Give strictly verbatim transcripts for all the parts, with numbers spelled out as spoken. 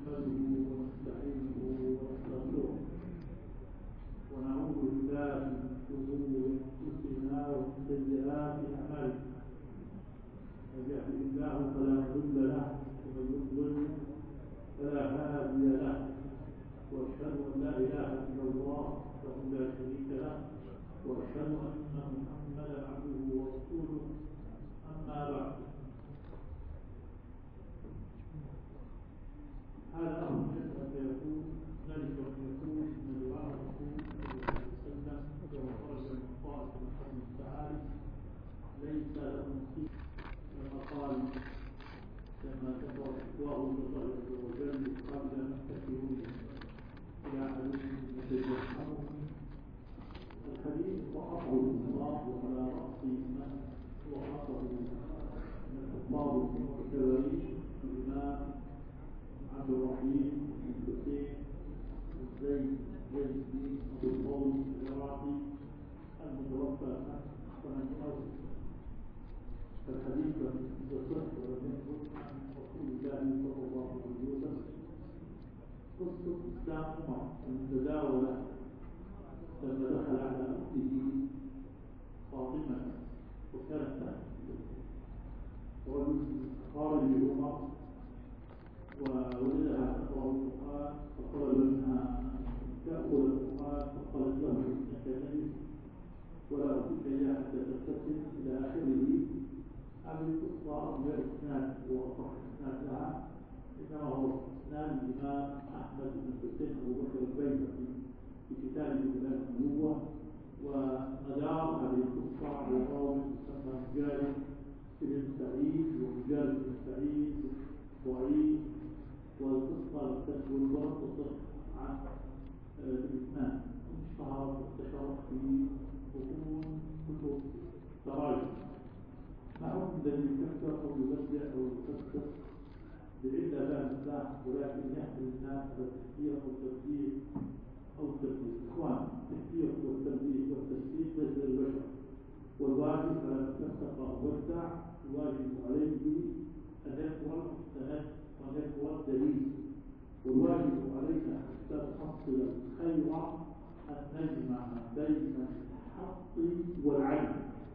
نحمده ونستعينه ونستغفره ونعوذ بالله من شرور انفسنا ومن سيئات اعمالنا. من يهده الله فلا مضل له ومن يضلل فلا هادي له، واشهد ان لا اله الا الله وحده لا شريك له، واشهد ان محمدا عبده ورسوله. اما بعد، هذا أمر يسأل فيقول ذلك يقول من رواية رسول الله صلى الله عليه وسلم كما خرج من طائف من حزم التعالي ليس له نصيب، كما قال كما كفر إخواه الله عز وجل قبل مكة إلى أحدهم يتجهمهم. الحديث ضعفه الله وعلى رأس من ضعفه من الحفاظ المعتبرين الإمام عبد الرحيم بن حسين بن زيد زيد بن ابو الطول العراقي المتوفى سنه ألف. الحديث لم يصح ولم يثبت عن رسول الله صلى الله عليه وسلم. قصه اسلام عمر المتداوله لما دخل على اخته فاطمه وكانت رجل خارج عمر وولدها تقرأ القرآن فطلب منها تأخذ القرآن فقالت له إنك نبي ولا أعطيك إياه حتى تبتسم إلى آخره. هذه القصة غير إسناد وأصح إسناد لها، إنما هو إسناد الإمام أحمد بن حسين أبو بكر البيهقي في كتابه دلالة النبوة، ومدار هذه القصة على راوي يسمى مجالد بن سعيد، ومجالد بن سعيد ضعيف، والقصة تسهل وتصح عن الإثنان اشتهرت وانتشرت في بطون كتب تراجم. ما حكم الذي يكفر أو يبدع أو يفسر بعلة لا مصلح ولكن يحمل الناس على التفكير أو التفسير أو التفسير؟ إخوان، التفكير والتنبيه والتفسير ليس للبشر، والواجب على من فسق أو بدع الواجب عليه أن يذكر المستند وأن يذكر الدليل، والواجب علينا حتى نحصل الخير أن نجمع بين الحق والعدل.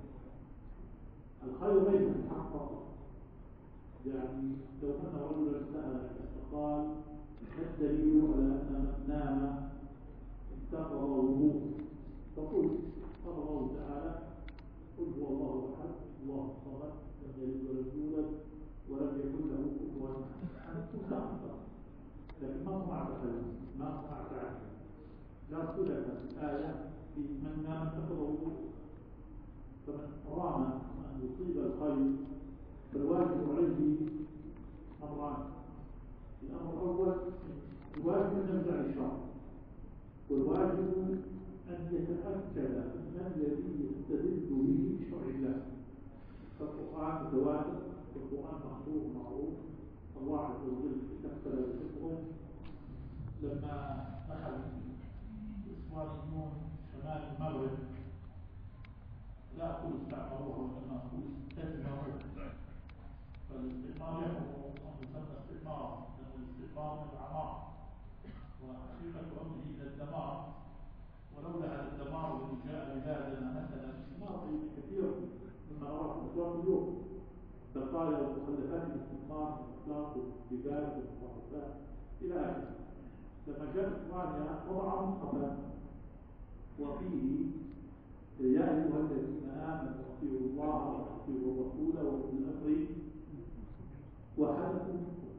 الخير ليس في الحق فقط، يعني لو أن رجلا سألك فقال ما الدليل على أن من نام انتقض وضوءه؟ فقل قال الله تعالى قل هو الله أحد الله الصمد لم يلد ولم يولد ولم يكن له كفوا أحد. لكن ما صنعت كلام، ما صنعت عدل. لا صلة الآية في من نام انتقض وضوءه، فمن رام أن يصيب الخير فالواجب عليه أمران. الأمر الأول الواجب أن يمنع الشر، والواجب أن يتأكد أن الذي يستدل به شرع الله. فالقرآن متواتر، والقرآن مخطوط معروف، الله عز وجل تكفل بحفظه. لما دخل الإسرائيليون شمال المغرب لا أقول استعمروها وإنما أقول استثمروه، فالاستثمار يحفظ أن يسمى استثمارا، لأن الاستثمار من العمار وحقيقة أمره إلى الدمار، ولولا هذا الدمار الذي جاء بلادنا مثلا استثمار كثير مما نراه في الأسواق اليوم، بقايا ومخلفات الاستثمار في الأسواق والجبال والمعروفات إلى آخره. لما جاء إسبانيا وضع مصحفا وفيه يا أيها الذين آمنوا أطيعوا الله وأطيعوا الرسول وأولي الأمر وحدثوا منكم،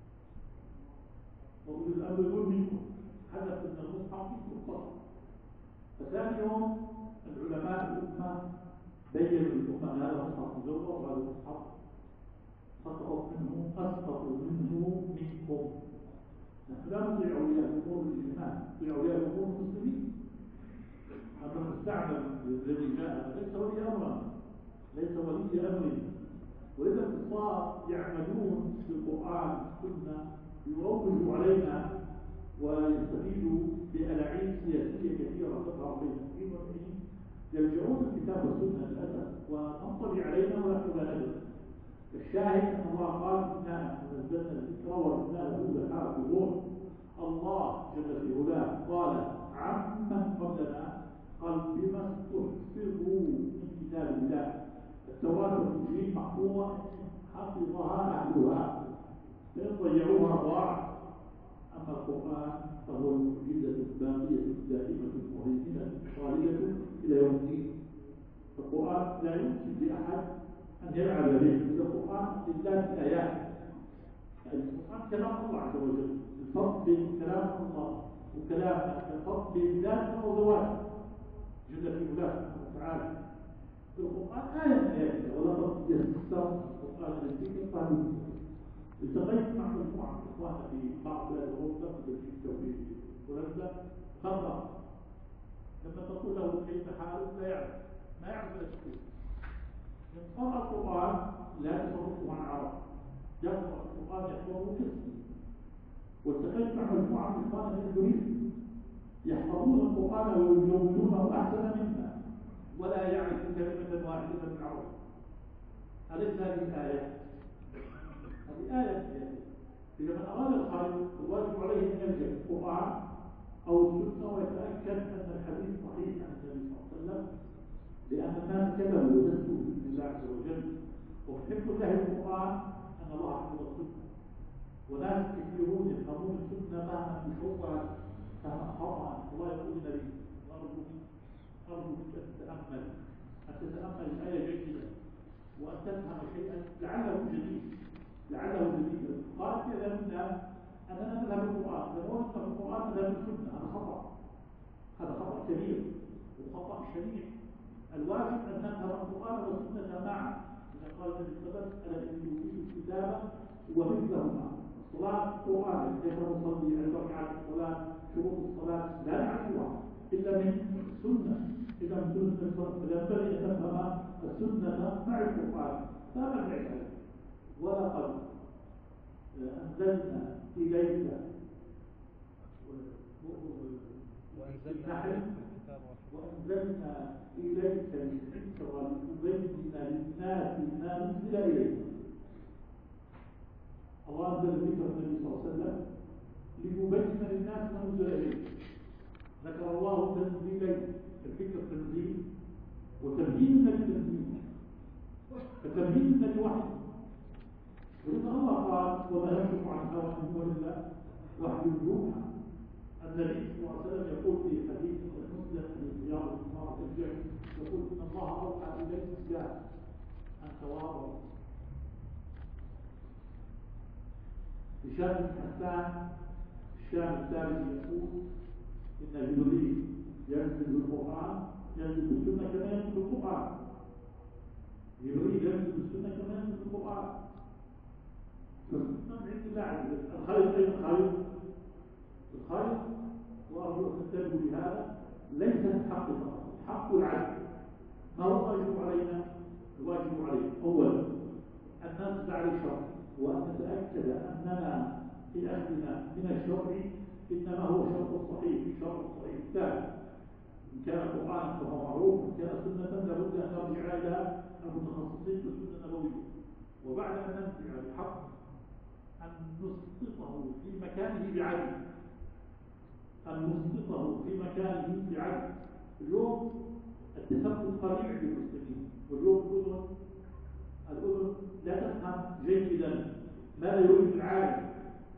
وأولي الأمر يقول منكم، حدث من المصحف منكم فقط. فثاني يوم العلماء الأمة بينوا الأمة هذا مصحف مزور وهذا مصحف سقطت منه أسقط منه منكم. نحن لا نطيع أولياء الأمور الإيمان، نطيع أولياء الأمور المسلمين. أما المستعمل الذي جاء ليس ولي أمر، ليس ولي أمر. ولذا الكفار يعملون بالقرآن والسنة يروجوا علينا ويستفيدوا بألاعيب سياسية كثيرة تظهر بين المسلمين والمؤمنين، يرجعون الكتاب والسنة للأسف وننطبع علينا ونحن لا ندري. الشاهد أن الله قال إنا نزلنا الذكر وإنا له لحافظون. فإن ضيعوها ضاعت. أما القرآن فهو المعجزة الباقية الدائمة المهيمنة خالدة إلى يوم الدين. القرآن لا يمكن لأحد أن يلعب به. القرآن لله آيات. القرآن كلام الله عز وجل، الفرق بين كلام الله وكلام الفرق بين ذات وذوات جل في علاه سبحانه وتعالى. القرآن آية من آياته، ولقد يسرنا القرآن للذكر قالوا. التقيت مع مجموعة من إخواننا في بعض بلاد أوروبا في بلجيكا وفي هولندا خبر. لما تقول له كيف حالك لا يعرف، ما يعرف ولا شيء. من قرأ القرآن لا تصرفه عن عرب، يقرأ القرآن يحفظه كسبه. والتقيت مع مجموعة من إخواننا في إندونيسيا يحفظون القرآن ويجودونه أحسن منا ولا يعرف كلمة واحدة من العرب. أليس هذه آية؟ هذه آية. إذا من أراد الخير الواجب عليه أن يرجع القرآن أو السنة ويتأكد أن الحديث صحيح عن النبي صلى الله عليه وسلم، لأن الناس كذبوا وجدوا بإذن الله عز وجل. وحفظ الله القرآن أن الله حفظ السنة، وناس كثيرون يفهمون السنة فهما بصعوبة فهما خطأ. الله يقول للنبي أرجو أرجوك أن تتأمل أن تتأمل الآية جيدا وأن تفهم شيئا لعله جديد لعله جديد. قال كذا منا أننا نذهب القرآن، لو أن القرآن نذهب السنة، هذا خطأ، هذا خطأ كبير وخطأ شنيع. الواجب أن نفهم القرآن والسنة معا. إذا قال النبي صلى الله عليه وسلم ألا إني أوتيت الكتاب ومثلهما. الصلاة القرآن كيف نصلي، الركعات الصلاة، شروط الصلاة لا نعرفها إلا من السنة. إذا من سنة الصلاة ينبغي أن نفهم السنة مع القرآن. هذا العبادة. ولقد أنزلنا إليك وأنزلنا وأنزلنا إليك الذكر لتبين للناس ما نزل إليك. الله أنزل الذكر النبي صلى الله عليه وسلم ليبين للناس ما نزل إليك. ذكر الله تنزيلين، الذكر تنزيل وتبيين النبي تنزيل. فتبيين النبي وحي. ولذا الله قال وما ينطق عن الهوى إن هو إلا وحي يوحى. النبي صلى الله عليه وسلم يقول في حديث مسلم في رياض الصالحين الجاهل يقول إن الله أوحى إليك أن تواضعوا. هشام بن حسان الشام الثالث يقول إن جبريل ينزل القرآن ينزل السنة كما ينزل القرآن. جبريل ينزل السنة كما ينزل القرآن. فالسنة عند الله عز وجل. الخير أين الخير؟ الخير وأرجو أن تنتبهوا لهذا ليس الحق فقط، الحق العدل. ما هو الواجب علينا؟ الواجب علينا أولا أن نتبع الشرع وأن نتأكد أننا في أخذنا من الشرع إنما هو شرع صحيح شرع صحيح ثابت. إن كان قرآن فهو معروف، إن كان سنة لابد أن نرجع إلى المتخصصين في السنة النبوية. وبعد أن نرجع الحق أن نسقطه في مكانه بعدل، أن نسقطه في مكانه بعدل. اليوم التثبت قليل عند المسلمين، واليوم الأذن الأذن لا تفهم جيدا ما لا يريد العالم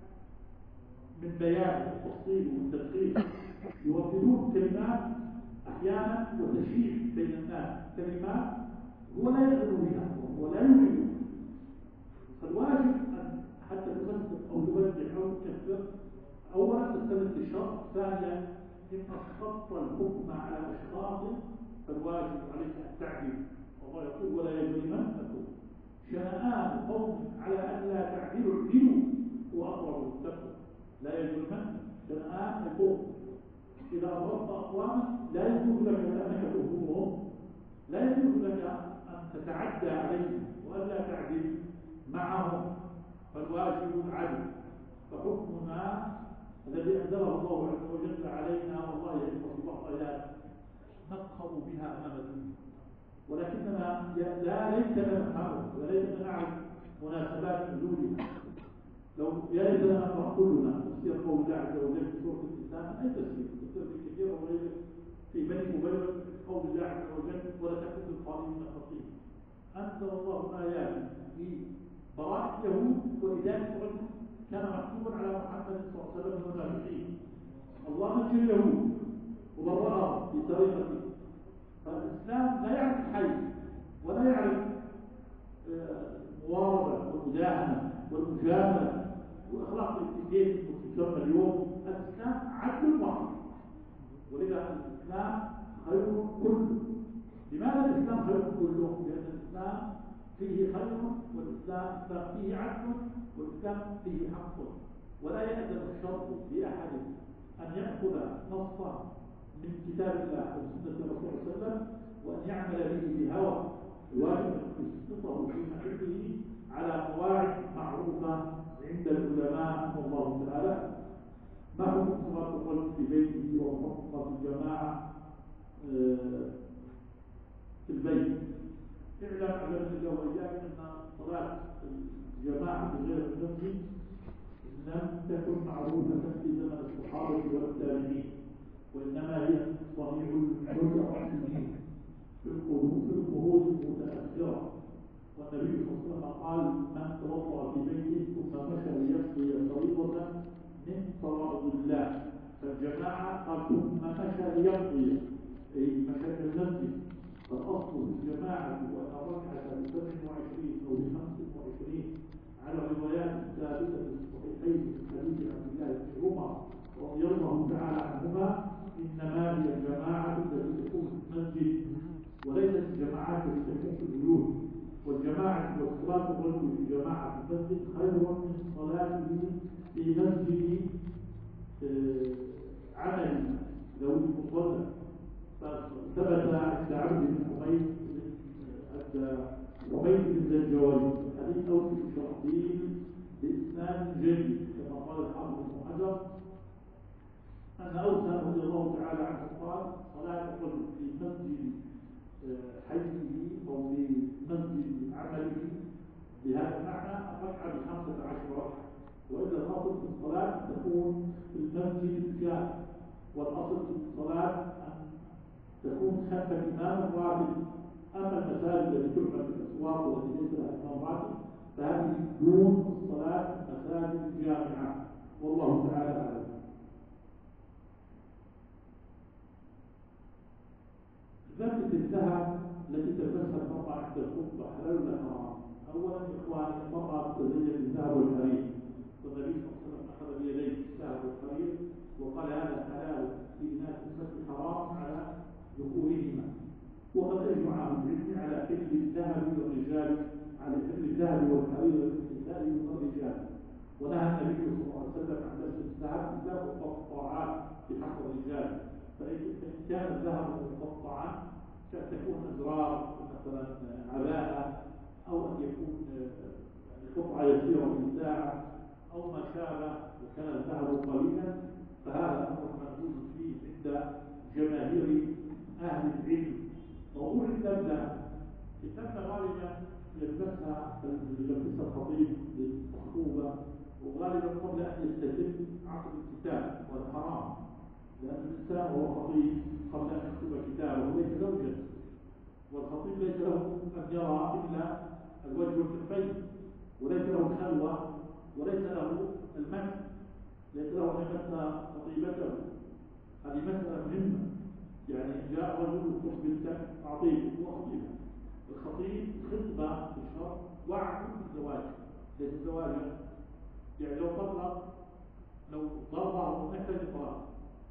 من بيان وتفصيل وتدقيق. يرددون كلمات أحيانا وتشريح بين الناس، كلمات هو لا يقدر بها وهو لا يريد. فالواجب أن حتى تفسر أو تبدع أو تكفر أولا تستند الشرع، ثانيا إن أسقطت الحكم على أشخاص فالواجب عليك أن تعدل. والله يقول ولا يجرمنكم شنآن قوم على أن لا تعدلوا اعدلوا وأقربوا للتقوى. لا يجرمنكم شنآن القوم. إذا أضربت أقواما لا يجوز لك أنك تهمهم، لا يجوز لك أن تتعدى عليهم وألا تعدل معهم. فالواجب العدل. فحكمنا الذي أنزله الله عز وجل علينا والله يجب في بعض الآيات نفخر بها أمام الدنيا، ولكننا لا ليتنا نفهمه وليتنا نعرف مناسبات نزولها. لو يا ليتنا نقرأ كلنا تفسير قول الله عز وجل في سورة الإنسان، أي تفسير تفسير في كثير وغيره في بني مبلغ قول الله عز وجل ولا تكن للظالمين خصيما. أنزل الله آيات في براءة اليهود وإدانة الرجل كان محكوما على محمد صلى الله عليه وسلم والمنافقين. الله نجى اليهود وبرأهم في سرقته. فالإسلام لا يعرف الحي ولا يعرف المواربة والمداهنة والمجاملة وأخلاق الاتيكيت المستشرة اليوم. الإسلام عدل واحد، ولذا الإسلام خير كله. لماذا الإسلام خير كله؟ لأن الإسلام فيه خير، والإسلام فيه عدل، والإسلام فيه حق. ولا يأذن الشرع لأحد أن يأخذ نصا من كتاب الله وسنة الرسول صلى الله عليه وسلم وأن يعمل به بهوى. الواجب أن يسقطه في محله على قواعد معروفة عند العلماء والله تعالى. ما حكم صلاة الرجل في بيته وحكم صلاة الجماعة في البيت؟ اعلم علمني الله وإياك أن صلاة الجماعة في غير المسجد لم تكن معروفة في زمن الصحابة والتابعين، وإنما هي صنيع المتأخرين في القرون المتأخرة. والنبي صلى الله عليه وسلم قال: من توضأ في بيته ثم مشى ليقضي فريضة من فرائض الله. فالجماعة قال ثم مشى ليقضي، أي مشى إلى المسجد. فالأصل في الجماعة وأن الركعة بسبع وعشرين أو بخمس وعشرين على الروايات الثابتة في الصحيحين من حديث عبد الله بن عمر رضي الله تعالى عنهما: إنما هي الجماعة التي تكون في المسجد وليست الجماعات التي تكون في البيوت. والجماعة وصلاة الرجل في جماعة في المسجد خير من صلاته في مسجد عمل لو المصلى. فثبت عند عبد بن حميد عند حميد بن الجواري حديث أوس بن شرحبيل بإسناد جيد كما قال الحافظ بن حجر أن أوس رضي الله تعالى عنه قال: صلاة الرجل في مسجد حيه أو في مسجد عمله بهذا المعنى الركعة بخمسة عشر ركعة. وإلا الأصل في الصلاة تكون في المسجد الجامع، والأصل في الصلاة أن تكون خلف الإمام الراتب. أما المساجد التي تعمل في الأسواق والتي ليس لها إمام راتب فهذه دون الصلاة في المساجد الجامعة، والله تعالى أعلم. ذبة الذهب التي تلبسها المرأة عند الخطبة حلال ولا حرام؟ أولا يا إخواني، المرأة تتزين بالذهب والحرير، والنبي صلى الله عليه وسلم أخذ بيديه الذهب والحرير وقال: هذا حلال في ناس المسجد، حرام على ذكورهما. وقد أجمع أهل العلم على حل الذهب والرجال، على حل الذهب والحرير للنساء والرجال. ونهى النبي صلى الله عليه وسلم عن لبس الذهب إلا مقطعات في حق الرجال. فإن كان الذهب مقطعا كتكون أزرار مثلا عباءة، أو أن يكون قطعة يسيرة من ساعة أو ما شابه، وكان الذهب قليلا، فهذا أمر منهوج فيه عند جماهير أهل العلم. موضوع الدبلة، الدبلة غالبا يلبسها يلبسها الخطيب للمخطوبة، وغالبا قبل أن يستتم عقد الكتاب، وهذا حرام، لأن الإنسان هو خطيب قبل أن يكتب كتابه ليس زوجا، والخطيب ليس له أن يرى إلا الوجه والكفين، وليس له الخلوة، وليس له المس، ليس له أن يمس خطيبته. هذه مسألة مهمة. يعني جاء رجل يخطب بنتك أعطيه وخطيبه. الخطيب خطبة في الشرع وعد بالزواج، ليس زواجا. يعني لو طلق، لو ضربه محتاج طلاق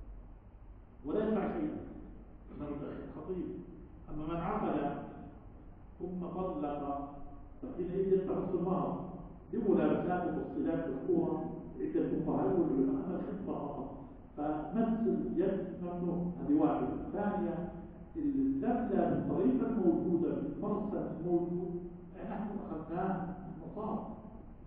ولا يدفع شيئا من الخطيب. أما من عقد ثم طلق فحينئذ يدفع نصف المهر لملابسات وتفصيلات مذكورة عند الفقهاء والعلماء. أما الخطبة فقط، فمس اليد ممنوع. هذه واحدة. ثانيا، الدبلة بالطريقة الموجودة بالمرسل الموجود نحن أخذناه مصاب.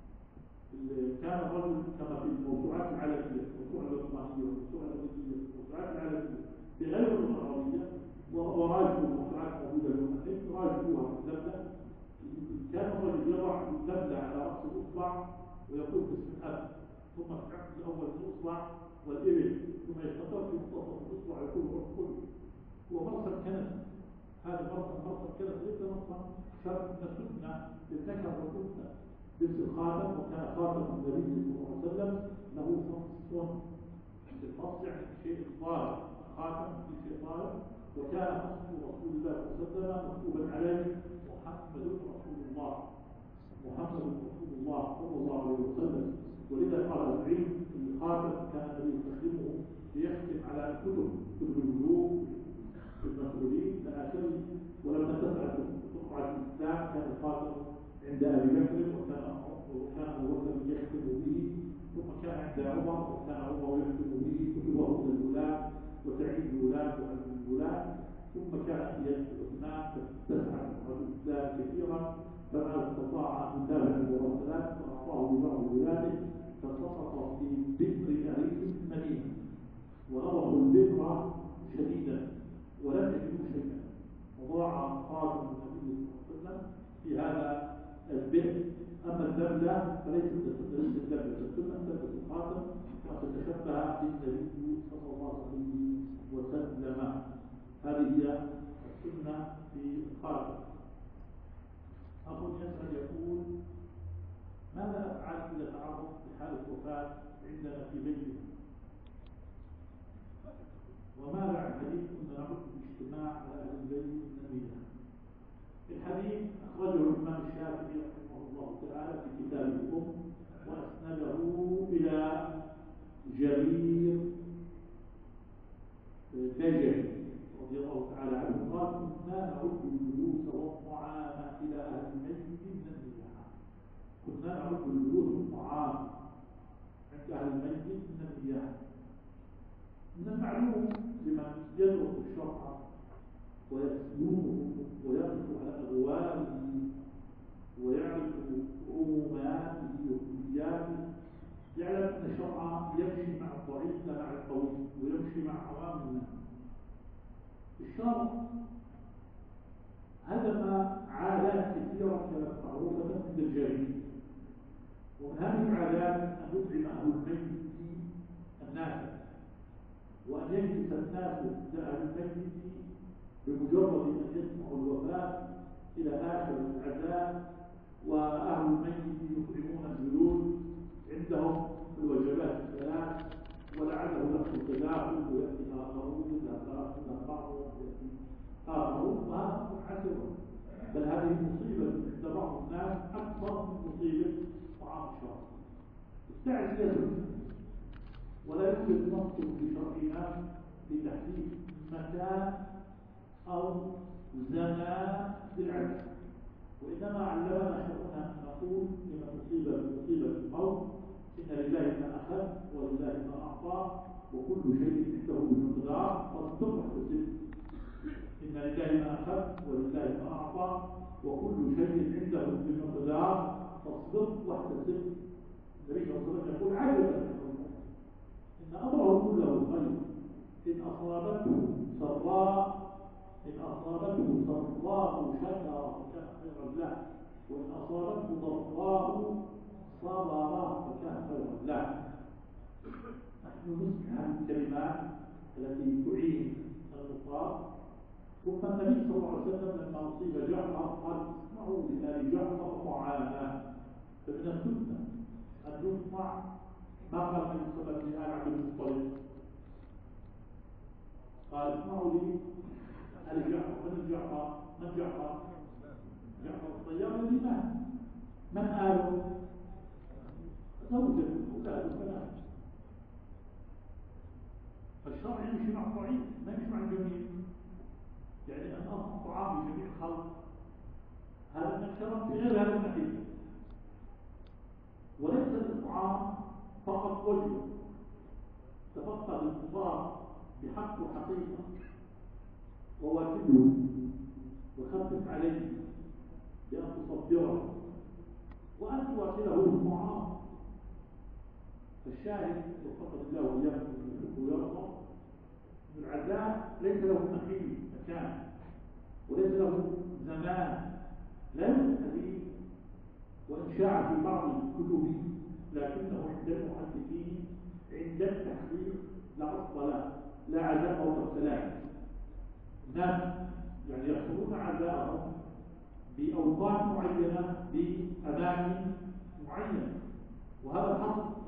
كان الرجل كما في الموسوعات العالمية، الموسوعة العثمانية والموسوعة الأمريكية والموسوعات العالمية بغير اللغة العربية، وراجعوا الموسوعات الموجودة اليوم، راجعوها في الدبلة. كان الرجل يضع الدبلة على رأس الأصبع ويقول باسم الأب، ثم في العقد الأول الأصبع والإبل، ثم يستقر في منتصف الأصبع يقول عقل. هو مرسل كنس. هذا مرسل مرسل كنس ليس مرسل شرط من السنة للذكر والأنثى. لبس الخاتم، وكان خاتم النبي صلى الله عليه له فص، الفص يعني شيء طارئ، خاتم في شيء طارئ، وكان فصل رسول الله صلى الله عليه وسلم مكتوبا عليه محمد رسول الله، محمد رسول الله صلى الله عليه وسلم. ولذا قال العلم الخاتم كان النبي يستخدمه ليختم على الكتب، كتب الوضوء، المسؤولين الى اخره. ولما تسعد تقعد الاسلام كان الخاتم عند ابي بكر، وكان وكان ابو بكر يختم به، ثم كان عند عمر، وكان عمر يختم به كتبه للولاة وتعيد الولاة وعلم الولاة، ثم كان في يد عثمان تسعد الاسلام كثيرا، فما استطاع ان يتابع المراسلات فاعطاه لبعض ولاده، فسقط في بئر اريس المدينه، ونظروا البئر شديدا ولم يجدوا شيئا، وضاع خاتم النبي صلى الله عليه وسلم في هذا البئر. اما الدبله فليست ليست الدبله، السنه تلبس الخاتم وتتشبه بالنبي صلى الله عليه وسلم. هذه هي السنه في الخاتم. أخ يسأل يقول: ماذا أفعل إذا تعرضت لحالة وفاة عندنا في بيتنا؟ وماذا عن حديث كنا نعد الاجتماع على أهل البيت من الميزان؟ الحديث أخرجه الإمام الشافعي رحمه الله تعالى في كتاب الأم، وأسنده إلى جرير بجري رضي الله تعالى عنه قال: كنا نعد الجلوس والطعام إلى أهل الميت من النياحة. كنا نعد الجلوس والطعام عند أهل الميت من النياحة. من المعلوم لمن يدرس الشرع ويسلوه ويقف على أبوابه ويعرف عموماته وكلياته، يعلم أن الشرع يمشي مع الضعيف لا مع القوي، ويمشي مع عوام الناس. الشرع هدم عادات كثيرة كانت معروفة عند الجاهلية، ومن هذه العادات أن يطعم أهل الميت الناس، وأن يجلس الناس لأهل الميت بمجرد أن يسمعوا الوفاة إلى آخر العزاء، وأهل الميت يطعمون الجلوس عندهم في الوجبات الثلاث، ولعله يحصل تداخل ويأتي آخرون إلى بعضهم ويأتي آخرون، وهذا حسن. بل هذه مصيبة عند بعض الناس أكثر من مصيبة طعام الشرع. استعد يده، ولا يوجد نص في شرعنا لتحديد مكان أو زمان للعزاء، وإنما علمنا شرعنا أن نقول إن مصيبة مصيبة الموت إن لله ما أخذ ولله ما أعطى وكل شيء عنده بمقدار، فاصبر واحتسب. إن لله ما أخذ ولله ما أعطى وكل شيء عنده بمقدار، فاصبر واحتسب. النبي صلى الله عليه وسلم يقول: عجبا إن أمره كله خير، إن أصابته سراء إن أصابته سراء شكر فكان خيرا له، وإن أصابته ضراء صبر فكان خيرا له. نحن نسمع هذه الكلمات التي تعين المصاب. ثم النبي صلى الله عليه وسلم لما أصيب جعفر قال: اسمعوا لآل جعفر طعاما. فمن السنة أن يصنع ما قال النبي صلى الله عليه وسلم لآل عبد المطلب، قال: اسمعوا لي آل جعفر. من جعفر؟ من جعفر؟ جعفر الطيار الذي مات. من آله؟ زوجة أولاد وبنات. فالشرع يمشي مع الضعيف ما يمشي مع الجميع. يعني أن أصنع طعام لجميع الخلق هذا من الكرم في غير هذا المحيط، وليس الطعام فقط وجبه تفقد المصاب بحق وحقيقة وواجبه، وخفف عليه بأن تصبره وأن تواصله بالطعام. فالشاهد وفقد الله وإياكم ويرضى أن العزاء ليس له محل مكان وليس له زمان، لا يوجد حديث وإن شاع في بعض الكتب لكنه عند المحدثين عند التحقيق لا أصل له، لا عزاء أو ترسلات. الناس يعني يحصلون عزاءهم بأوقات معينة بأماكن معينة، وهذا الحصل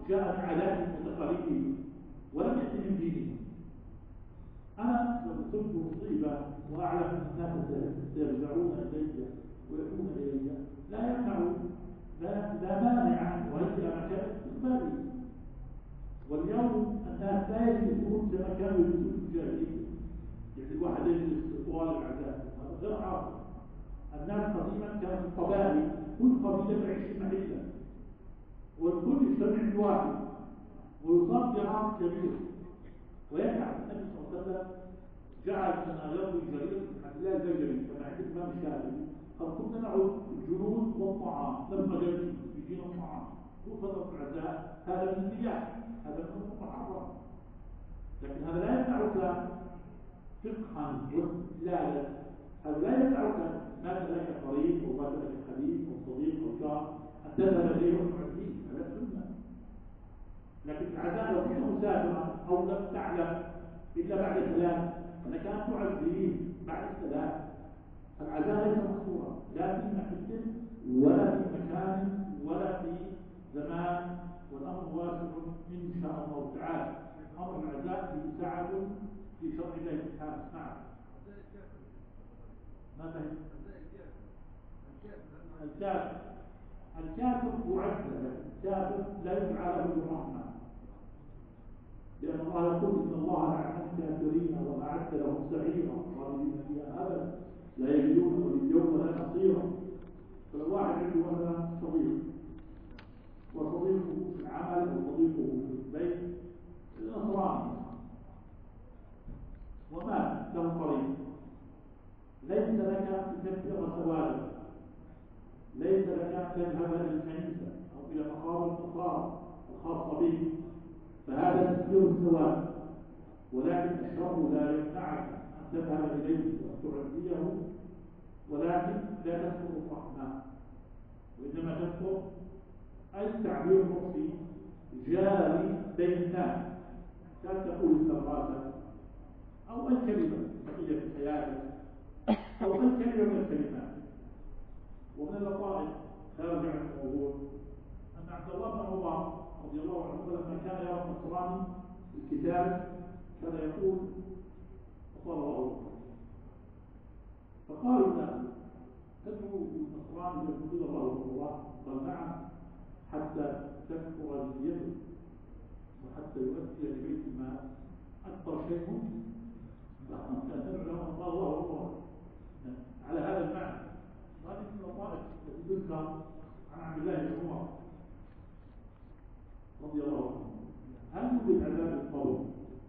جاء من عادات متقاليدهم ولم يأتي من دينهم. أنا لو كنت مصيبة وأعلم أن الناس سيرجعون إلي ويأتون إلي لا يمنع لا, لا مانع وهي مكان استقبالي. واليوم الناس لا يجلسون كما كانوا يجلسون في الجاهلية، يعني الواحد يجلس طوال العزاء، هذا غير عاصر. الناس قديما كانت القبائل كل قبيلة تعيش في محلة والكل يجتمع في واحد ويصاب جرام كبير. ويجعل النبي صلى الله عليه وسلم جعل أن يروي جرير بن عبد الله البجلي كما عند الإمام الشافعي قد كنا نعد الجنود والطعام لما جلس يجينا الطعام وفضل العزاء هذا من النياح، هذا من محرم، لكن هذا لا يمنعك فقها واستدلالا، هذا لا يمنعك مات لك قريب او مات لك حبيب او صديق او جار ان تذهب اليه وتعزيه، هذا سنه. لكن العزاء لو كنت مسافرا او لم تعلم الا بعد سلام فلك ان تعزيه بعد السلام. العزاء ليس مقصورا لا في محل ولا في مكان ولا في زمان، والامر واسع ان شاء الله تعالى. امر العزاء في سعه في شرع الله سبحانه. نعم. ماذا هي؟ الكافر الكافر معذب، الكافر لا يدعى له بالرحمه، لان الله يقول ان الله لعن الكافرين واعد لهم سعيرا خالدين فيها ابدا لا يجدون وليا ولا نصيرا. فلو واحد عنده مثلا صديق وصديقه في العمل وصديقه في البيت النصراني ومات له قريب، ليس لك ان تكثر ثوابه، ليس لك ان تذهب الى الكنيسه او الى مقام النصارى الخاصه به، فهذا تكثير الثواب. ولكن الشر لا يمنعك ان تذهب اليه وتعزيه، ولكن لا تذكر الرحمن، وانما تذكر التعبير الرأسي جاري بين الناس، كان تقول استغراثا او الكلمه بقيه في حياتك او الكلمه من الكلمات. ومن اللطائف خارج عن الموضوع ان عبد الله بن عمر رضي الله عنه لما كان يرى النصراني الكتاب كان يقول وقال الله فقالوا له تدعو النصراني يقول الله الله؟ قال نعم، حتى تكفر جزيته وحتى يؤدي لبيت المال اكثر شيء ممكن. كان تدعو الله الله على هذا المعنى. وهذه من اللطائف التي تذكر عن عبد الله بن عمر رضي الله عنه. هل يوجد عذاب القبر؟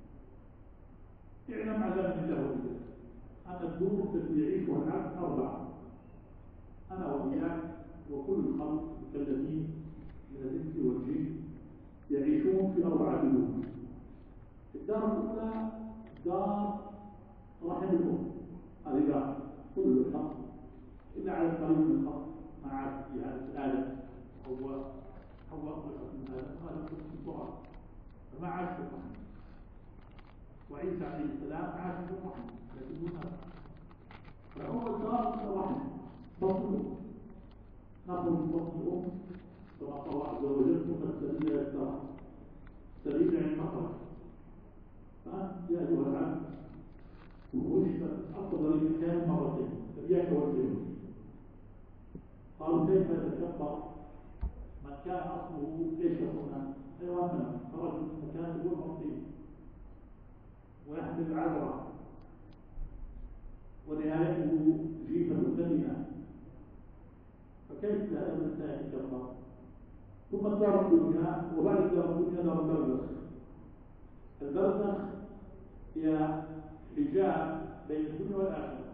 اعلم عذاب الله ان الدور التي يعيشها العبد اربعه، انا واياك وكل الخلق المكلفين من الانس والجن يعيشون في اربعه دور. الدار الاولى دار رحم الام، هذه دار كل الخلق الا على القليل من الخلق ما عاد في هذا الادم هو هو اطلقت من هذا هذا في التراب فما عاش في الرحم. وعيسى عليه السلام عاش في الرحم لكن دون فهو دار الرحم بطن نخرج من بطن الام كما قال الله عز وجل ثم السبيل يسره سبيل يعني مخرج. فانت يا ايها العبد وعشت افضل المكان مرتين فاياك والجنون. قالوا كيف يتكبر من كان اصله ايش هنا حيوانا خرج من مكان يقول مرتين ويحمل العذره ونهايته جيفه الدنيا، فكيف هذا الانسان يتكبر؟ ثم دار الدنيا، وبعد دار الدنيا دار البرزخ. البرزخ هي حجاب بين الدنيا والاخره،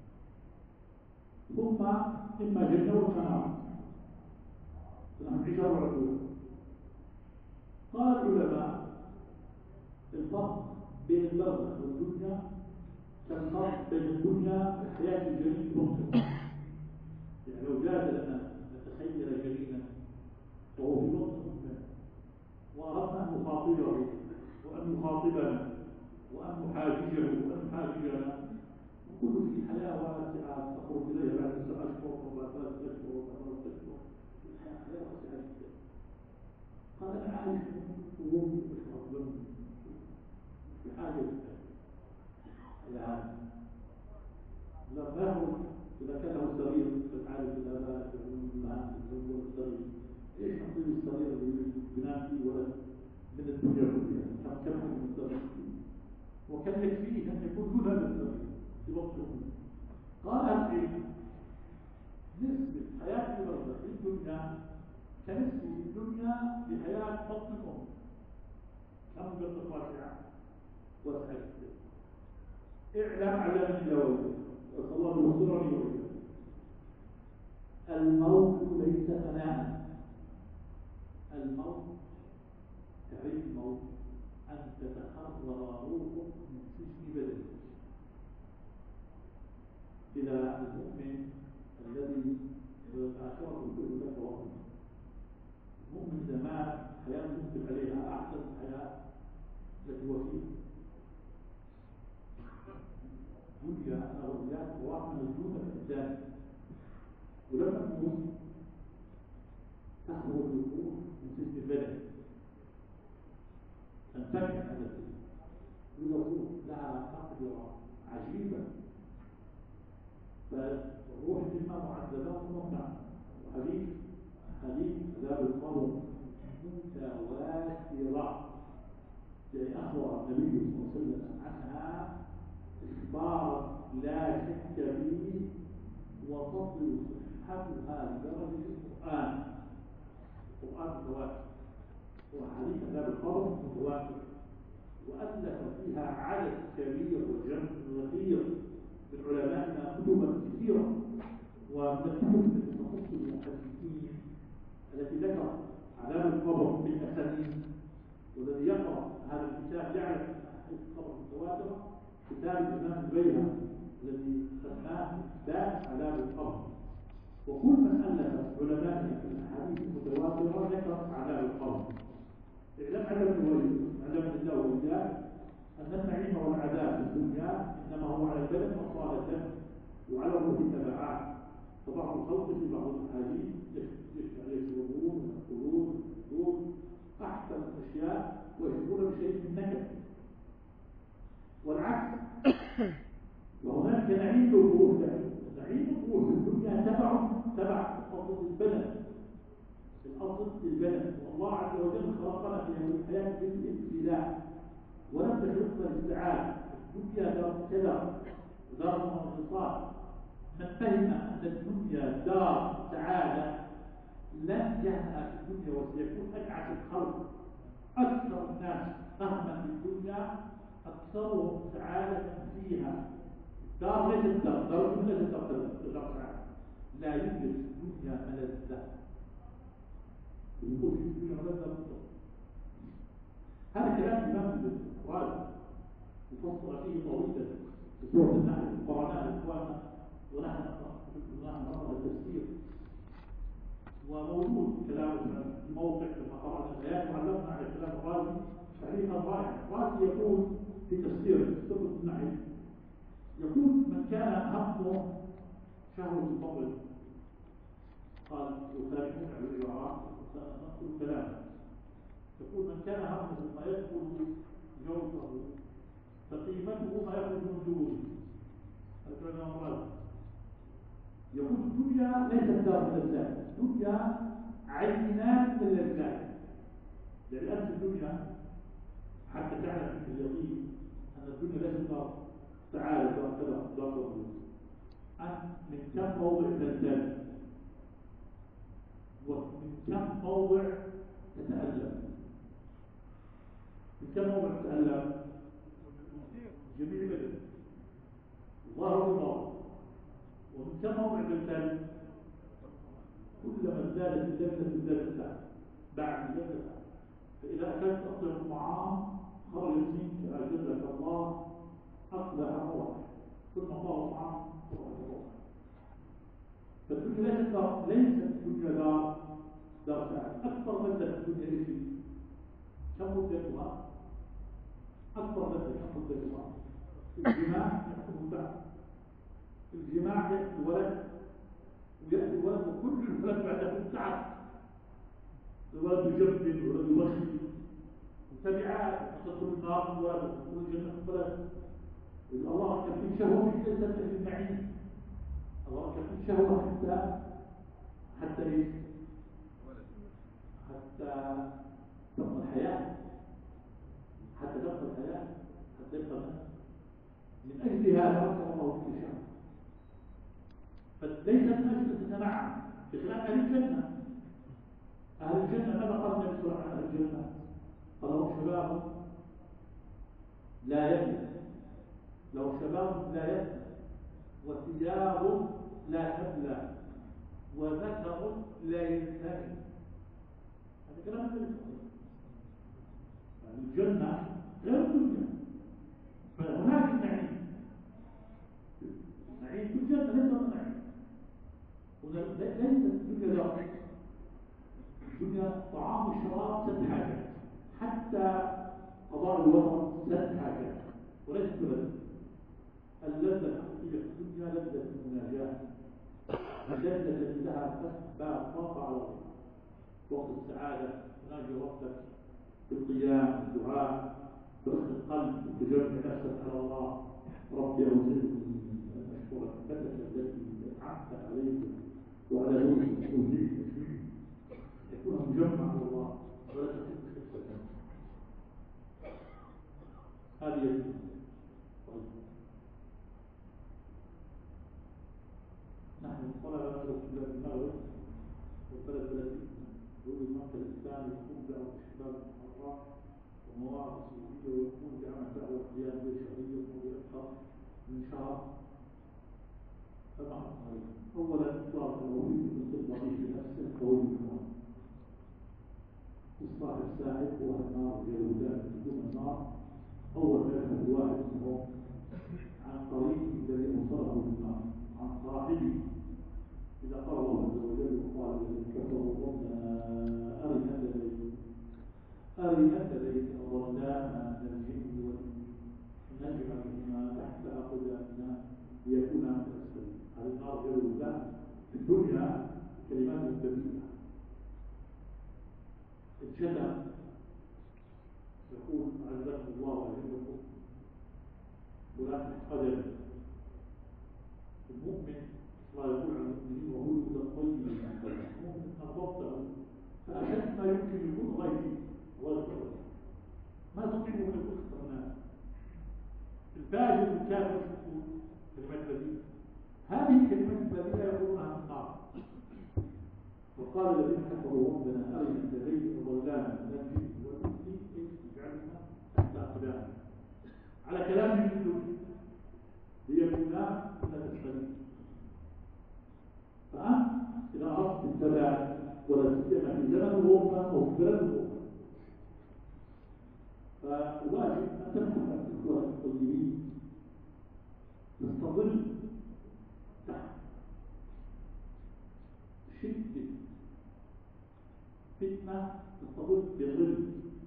ثم اما جنه وسنار نحن حجاب وعدول. قال العلماء الفرق بين البرزخ والدنيا كالفرق بين الدنيا والحياه الجميل والمنطقه. يعني لو جاز لنا نتخيل جليلا وهو في بطن امه واردنا ان نخاطبه وان نخاطبنا وان نحاججه وان نحاججنا وكل في حياه واسعه تخرج اليها بعد تسع اشهر وبعد ثلاث اشهر وبعد ثلاث اشهر الحياه حياه واسعه جدا. قال انا عايش وهو يشرب لهم في حاجة إلى هذا. لا فاهم إذا كان له سرير فتعالج إلى ذلك المهام هو السرير. إيش نصيب السرير اللي بنام فيه ولد من الدنيا كلها؟ كم كم من السرير وكان يكفيه أن يكون دون هذا السرير في وقت الدنيا. قال العلم نسبة حياة البرزخ في الدنيا كنسبة الدنيا لحياة بطن الأم. كم برزخ واسعة واسعة اعلم على الجواب وصلى الله وسلم. الموت ليس فناء. الموت تعريف الموت أن تتحرر روحك من سجن بدنك. إلى المؤمن الذي آخره كل لك وقت. المؤمن إذا مات حياته يمكن عليها أحسن حياة التي هو فيها. دنيا أنا وإياك واحد من الجنة في الإنسان، ولما تموت تخرج الروح من سجن البدن، تنفك هذا السجن. والروح لها قدرة عجيبة، فالروح إما معذبة وممنعة. وحديث حديث عذاب القبر متواترة، يعني أخبر النبي صلى الله عليه وسلم عنها إخبارا لا شك فيه، وتصل صحتها لدرجة القرآن. القرآن متواتر وحديث عذاب القبر متواتر، وألف فيها عدد كبير وجمع غفير من علمائنا كتبا كثيرة، ومن الكتب التي تخص المحدثين التي ذكر عذاب القبر بالأسانيد. والذي يقرأ هذا الكتاب يعرف أن أحاديث القبر متواترة. كتاب الإمام البيهقي الذي سماه كتاب عذاب القبر، وكل من ألف علمائنا في الأحاديث المتواترة ذكر عذاب القبر. اعلم علم علم الله وإياك أن النعيم والعذاب في الدنيا إنما هو على البدن أصالة وعلى الروح تبعات. فبعض الخلق في بعض الأحاديث يشربون ويأكلون ويشربون أحسن الأشياء ويشربون بشيء من نكد، والعكس. وهناك نعيم الروح. نعيم الروح في الدنيا تبع تبع أصل البدن. الأصل البدن، والله عز وجل خلقنا في هذه الحياة بالابتلاء، ولم تخلقنا للسعادة. الدنيا دار ابتلاء ودار انتصار. من فهم أن الدنيا دار سعادة لن يهنأ في الدنيا وسيكون أجعل الخلق. أكثر الناس فهما في الدنيا أكثرهم سعادة فيها. دار ليست دار دار الدنيا ليست دار سعادة. لا يوجد في الدنيا ملذة. يقول في الدنيا ملذة. هذا كلام الإمام الرازي يفصل فيه طويلا في سورة النحل. قرأناه إخواننا ونحن نقرأ التفسير، وموجود كلامه في موقع لما قرأنا الآيات وعلمنا على كلام الرازي تحريفا رائعا. الرازي يقول في تفسير سورة النحل، يقول من كان همه شهوة الفضل، قال يخالفون على العراق نقول كلامه، يقول من كان همه ما يدخل جوفه فقيمته ما يخرج من جوفه. هذا كلام الرازي. يقول الدنيا ليست دار اللذات، الدنيا عينات اللذات. يعني أنت الدنيا حتى تعلم في اليقين أن الدنيا ليست دار سعادة دار كذا دار كذا. أنت من كم موضع تلتزم ومن كم موضع تتألم. من كم موضع تتألم؟ جميع بدن ظهر الموضع. ومن كم موضع تلتزم؟ كلما ازدادت اللذة ازدادت السعادة بعد اللذة السعادة. فإذا أكلت أطعم الطعام خرج منك أجلك الله أقلع روحك، كل ما طار الطعام خرج روحك. فالدنيا ليست دار ليست الدنيا دار دار سعادة. أكثر مدة في الدنيا إيش؟ كم مدتها؟ أكثر مدة كم مدتها؟ الجماع يحكم البعض. الجماع يأتي الولد ويأتي الولد وكل الولد بعده تعب. الولد يجبن، الولد يوخي، النار ولد والجنة ولد. الله كان في شهوة في لذة النعيم. الله كان في شهوة حتى حتى ايش؟ حتى تبقى الحياة، حتى تبقى الحياة، حتى يبقى من أجل هذا رحمه الله في شهوة. فليس من أجل تتنعم بخلاف أهل الجنة. أهل الجنة ماذا قال النبي صلى الله عليه وسلم عن أهل الجنة؟ قال لهم شباب لا يبلى، لو شباب لا يبلى، وثياب لا تبلى، وذكر لا ينتهي. هذا كلام النبي صلى الله عليه وسلم. الجنة غير الدنيا، فهناك النعيم، نعيم في الجنة ليس النعيم، ليس الدنيا ذوق. الدنيا طعام وشراب ست حاجات، حتى قضاء الوطن ست حاجات وليس كذلك. اللذة الحقيقية في الدنيا لذة المناجاة، اللذة التي لها أسباب طاقة على الله. وقت السعادة تناجي ربك بالقيام بالدعاء برق القلب وتجمع نفسك على الله. ربي أوزعني أن أشكر نعمتك التي أنعمت علي وعلى نومي أوزيك يكون مجمع على الله ولا تكون خفة. هذه الدنيا. نحن طلبة ندرس في بلاد المغرب وبلد بلدي يقول المركز الإسلامي يقوم دعوة الشباب المحررات ومواقع سورية ويقوم بعمل دعوة قيام بيت شهرية ويقوم بأكثر من شهر. فما أولا إطلاق الوحيد مثل ضعيف لنفسه قوي الكون. إصلاح الساحب هو النار جلودان بدون النار. أول ما يفهم الواحد منهم عن قريب الذي أوصله بالنار، عن صاحبه. إذا قال الله عز وجل وقال الذين كفروا ربنا أرنا الذين أرنا الذين أضلانا من الجن والإنس نجعلهما تحت أقدامنا ليكونا من الأسفلين. هذه النار جلودان في الدنيا كلمات بديهة. الشتم يقول عزكم الله وأجلكم ولكن قدر المؤمن الله يقول عن المؤمنين وهو الطيب المؤمن أضبطه فأشد ما يمكن يكون غيري الله يقول ما تطيعه من يكون خطرناه. الفاجر الكافر يقول كلمات بديهة. هذه الكلمات البديهة يقولونها في النار. وقال الذين كفروا ربنا أرنا الذين أضلانا من الجن والإنس نجعلهما تحت أقدامنا على كلام من الدنيا ليكونا من الأسفلين. فأنت إذا أردت التبع ولا تستمع في زمن الغرفة أو في بلد الغرفة فواجب أن تبحث عن الإخوة الطيبين تستظل تحت شدة فتنة، تستظل بظل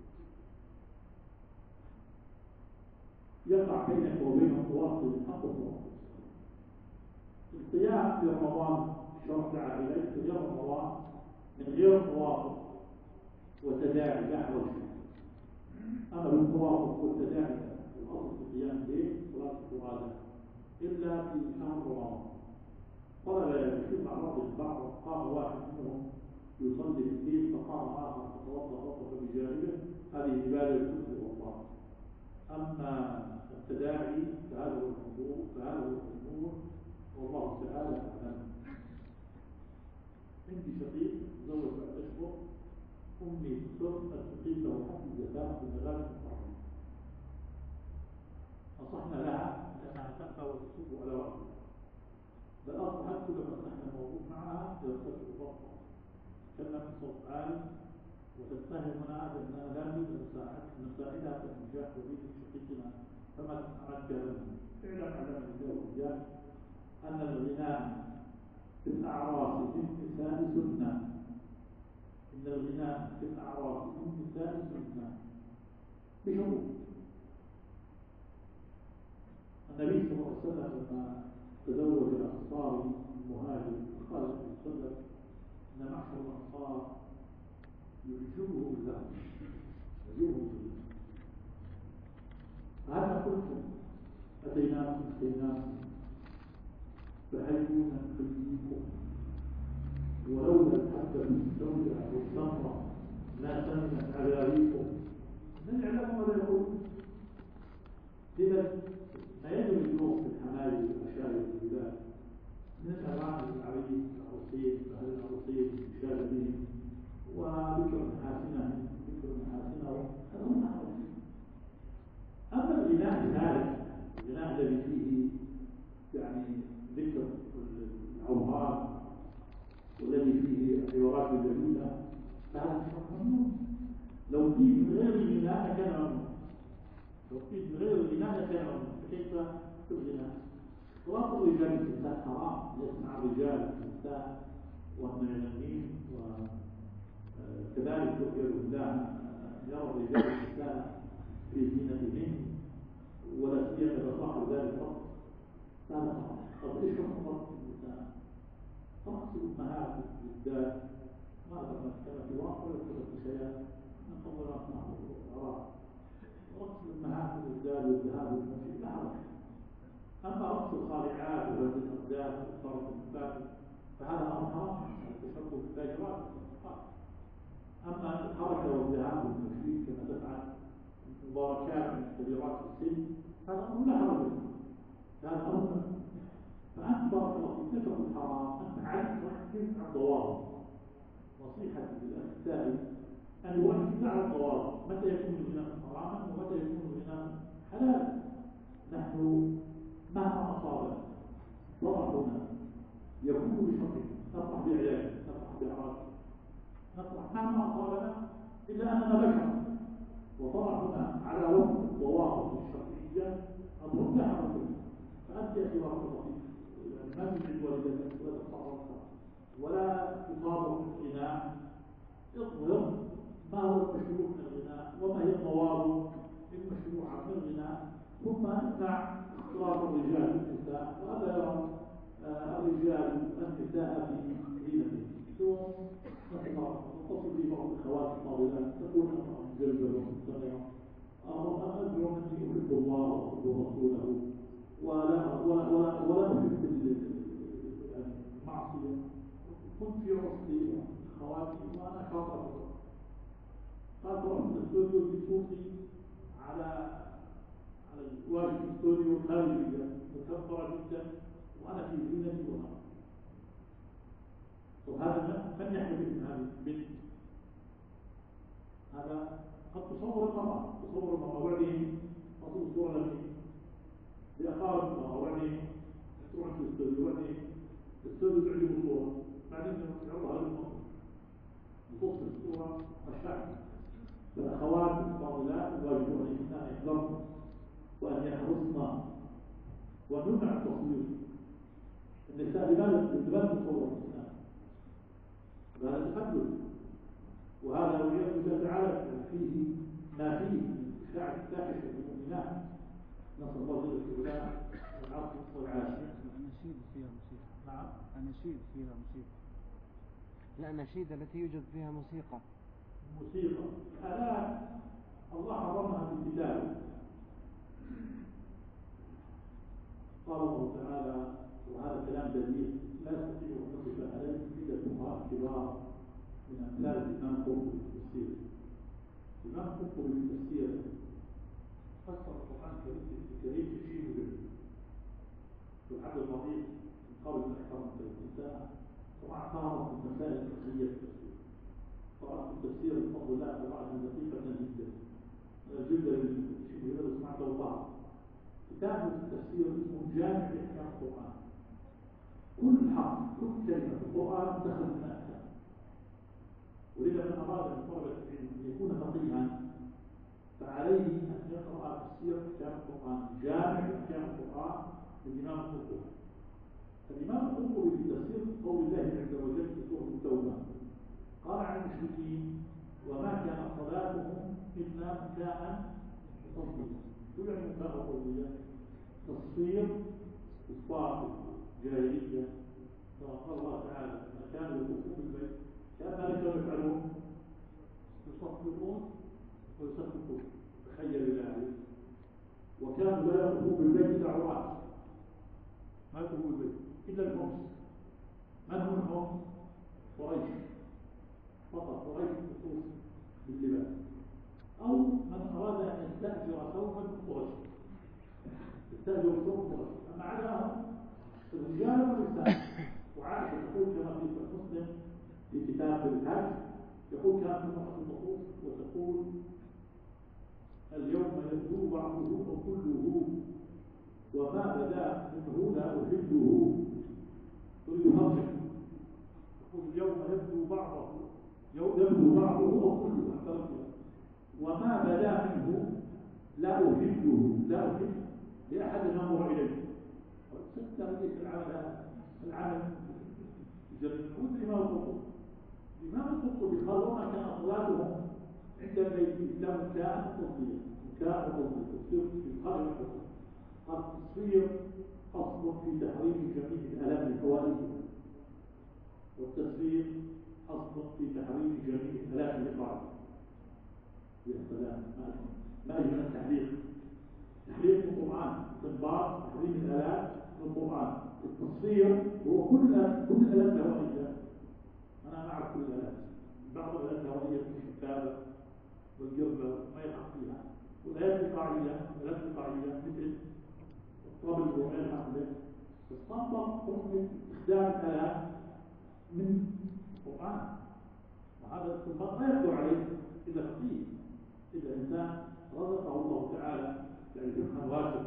يقع بينك وبين تواصل الحق والتواصل. القيام في رمضان شرط دعا إليه في رمضان من غير تواصل وتداعي لا حرج. أما بالتواصل والتداعي الأصل في القيام به صلاة الفرادى إلا في شهر رمضان. طلب يشوف أعراض البعض قام واحد منهم يصلي الليل فقام آخر فتوضأ وقف بجانبه، هذه عبادة تكفر الله. أما التداعي فهذا هو الموضوع فهذا هو الموضوع والله تعالى أعلم. عندي شقيق تزوج بعد أشهر، أمي تصر أن تقيم له حد الزكاة في مغارب المحرمة. نصحنا لها لأنها تأتى وتصب على رأسها، بل أصبحت كلما فتحنا الموضوع معها ترتفع ضغطها كنا من صوت عالي وتتهمنا بأننا لا نريد نساعدها في النجاح وليد شقيقنا فما عملت كلامنا. اعلم على الرجال أن الغناء في الأعراس للنساء سنة. إن الغناء في الأعراس للنساء سنة بشروط. النبي صلى الله عليه وسلم لما تزوج الأنصاري المهاجر قال صلى الله عليه وسلم إن معشر الأنصار يعجبه الله يعجبه الله السمرة لا سمنت عذاريكم من يعلم ماذا يقول. إذا ما يجري اليوم في الحماية والمشاهد والبلاد من الأغاني العربية العروسين فهل العروسين يشاد بهم وذكر محاسنهم ذكر محاسنهم هذا هو معروف. أما الغناء الثالث الغناء الذي فيه يعني ذكر العوهات والذي فيه الحوارات الجميلة فهذا شرط ممنوع. لو جيت من غير الغناء كان ممنوع. لو جيت من غير الغناء كان ممنوع. فكيف في الغناء؟ خلاص الرجال والنساء حرام يسمع الرجال والنساء والمعلمين وكذلك ذكر الله يرى الرجال والنساء في زينتهم ولا سيما اذا صاحب ذلك الرقص هذا خطأ. طب ايش هو الرقص النساء؟ رقص الامهات بالذات ماذا كما في واقع ولا في خيال نقول رقص العراق رقص الامهات بالذات والذهاب والمشي لا حرج. اما رقص الخالعات وهز الاقدام والصرف المفاتن فهذا امر حرام التشبه بالتاجرات. اما الحركه والذهاب والمشي كما تفعل مباركات من كبيرات السن هذا امر لا حرج فيه. هذا امر فانت بارك الله فيك تترك الحرام انت عارف تركز على الضوابط. نصيحتي للاخ السائل ان يركز على الضوابط متى يكون الغناء حراما ومتى يكون الغناء حلالا. نحن مهما اصابنا فرحنا يكون بشرط نفرح بعلاج نفرح بعراج نفرح مهما اصابنا الا اننا بشر وطرحنا على وفق الضوابط الشرعيه امر لا حرج فيه. فانت يا اخي بارك الله فيك يعني ما تجد والدتك ولا تتصرفها ولا تصاب بالغناء. اظهر ما هو المشروع من الغناء وما هي الضوابط المشروعه من الغناء ثم امنع اختلاط الرجال بالنساء وهذا يرى الرجال النساء في دينهم. ثم نتصل في بعض الاخوات الفاضلات تقول انا مجربه ومستمعه أنا أدعو أني أحب الله وأحب رسوله ولا ولا ولا ولا أحب المعصية. كنت في عصري خواتي وأنا شاطر قالت رحت الاستوديو بصوتي على على الواجهة الاستوديو الخارجية مكبرة جدا وأنا في زينتي وأنا وهذا من يحمل من هذه البنت. هذا قد تصور المرأة تصور المرأة وبعدين تصور صورة لمين لأقارب المرأة وبعدين تروح في الاستوديو وبعدين الاستوديو تعجب الصورة بعدين يعرضها للمرأة وتصل الصورة مشاعر. فالأخوات الفاضلات واجب عليهن أن يحضرن وأن يحرصن وأن يمنع التصوير. النساء لماذا تصور النساء؟ هذا تحدث وهذا والعياذ بالله تعالى فيه ما فيه من إشاعة الفاحشة للمؤمنات. نسأل الله جل وعلا العفو والعافية. النشيد فيها موسيقى. نعم. النشيد فيها موسيقى. لا النشيد التي يوجد فيها موسيقى. موسيقى الآلات الله حرمها في الكتاب. قال الله تعالى وهذا كلام جديد لا يستطيع أن نصف عليه إلا الفقهاء الكبار من أمثال الإمام قرطبي في التفسير. الإمام قرطبي في التفسير فسر القرآن الكريم في شيء مهم. في الحد الرضيع من قبل أكثر من ثلاثين ساعة طبعا قامت المسائل الفقهية في التفسير. طبعا في التفسير بفضل الله طبعا دقيقة جدا جدا شيء مهم لو سمعته بعض. كتاب التفسير اسمه جامع لأحكام القرآن. كل حرف كل كلمة في القرآن دخل من أحكام. ولذا من أراد من طلبة العلم أن يكون فقيها فعليه أن يقرأ تفسير أحكام القرآن جامع لأحكام القرآن للإمام القرطبي. الإمام القرطبي في تفسير قول الله عز وجل في سورة التوبة قال عن المشركين وما كان صلاتهم إلا مكاء تصديق. شو يعني مكاء قولية؟ تصفير إصباح جاهلية. فقال الله تعالى ما كانوا يطوفون بالبيت كان ذلك يفعلون يصفقون ويصفقون تخيل الله. وكانوا لا يطوفون بالبيت دعوات ما يطوفون بالبيت إلا الخمس. من هم الخمس؟ قريش فقط وليس خصوص باللباس، أو من أراد أن يستأجر ثوبا قرشا يستأجر ثوبا قرشا. أما عداهم الرجال والنساء. وعائشة تقول كما في مسلم في كتاب الحج، يقول كانت المرأة تطوف وتقول اليوم يبدو بعضه وكله وما بدا منه لا أحبه. تريد فرجا، تقول اليوم يبدو بعضه يبدو بعضه وكله وما بدا منه لا أحبه لا أحب لأحد ننظر إليه. ستة ليس العمل العمل يجربون لما الخطوط لما الخطوط يخلون كان أصلاتهم عند الإسلام كان مطليا كان مطليا تصير في خارج الخطوط. التصوير أصل في تحريم جميع الآلام الحوالية، والتصوير أصل في تحريم جميع الآلام الإقامة. يا سلام، ما أجمل التحريم. تحريم القرآن استنباط تحريم الآلات في القرآن. التصوير هو كل كل الآلات الهوائية. أنا ما أعرف كل الآلات، بعض الآلات الهوائية في الكتابة والجربة ما يلحق فيها، والآلات الإيقاعية الآلات الإيقاعية مثل الطبل وما يلحق به. استنبط حكم استخدام الآلات من القرآن، وهذا الاستنباط لا يقدر عليه إلا فقيه، إلا إنسان رزقه الله تعالى يعني فقها واسع.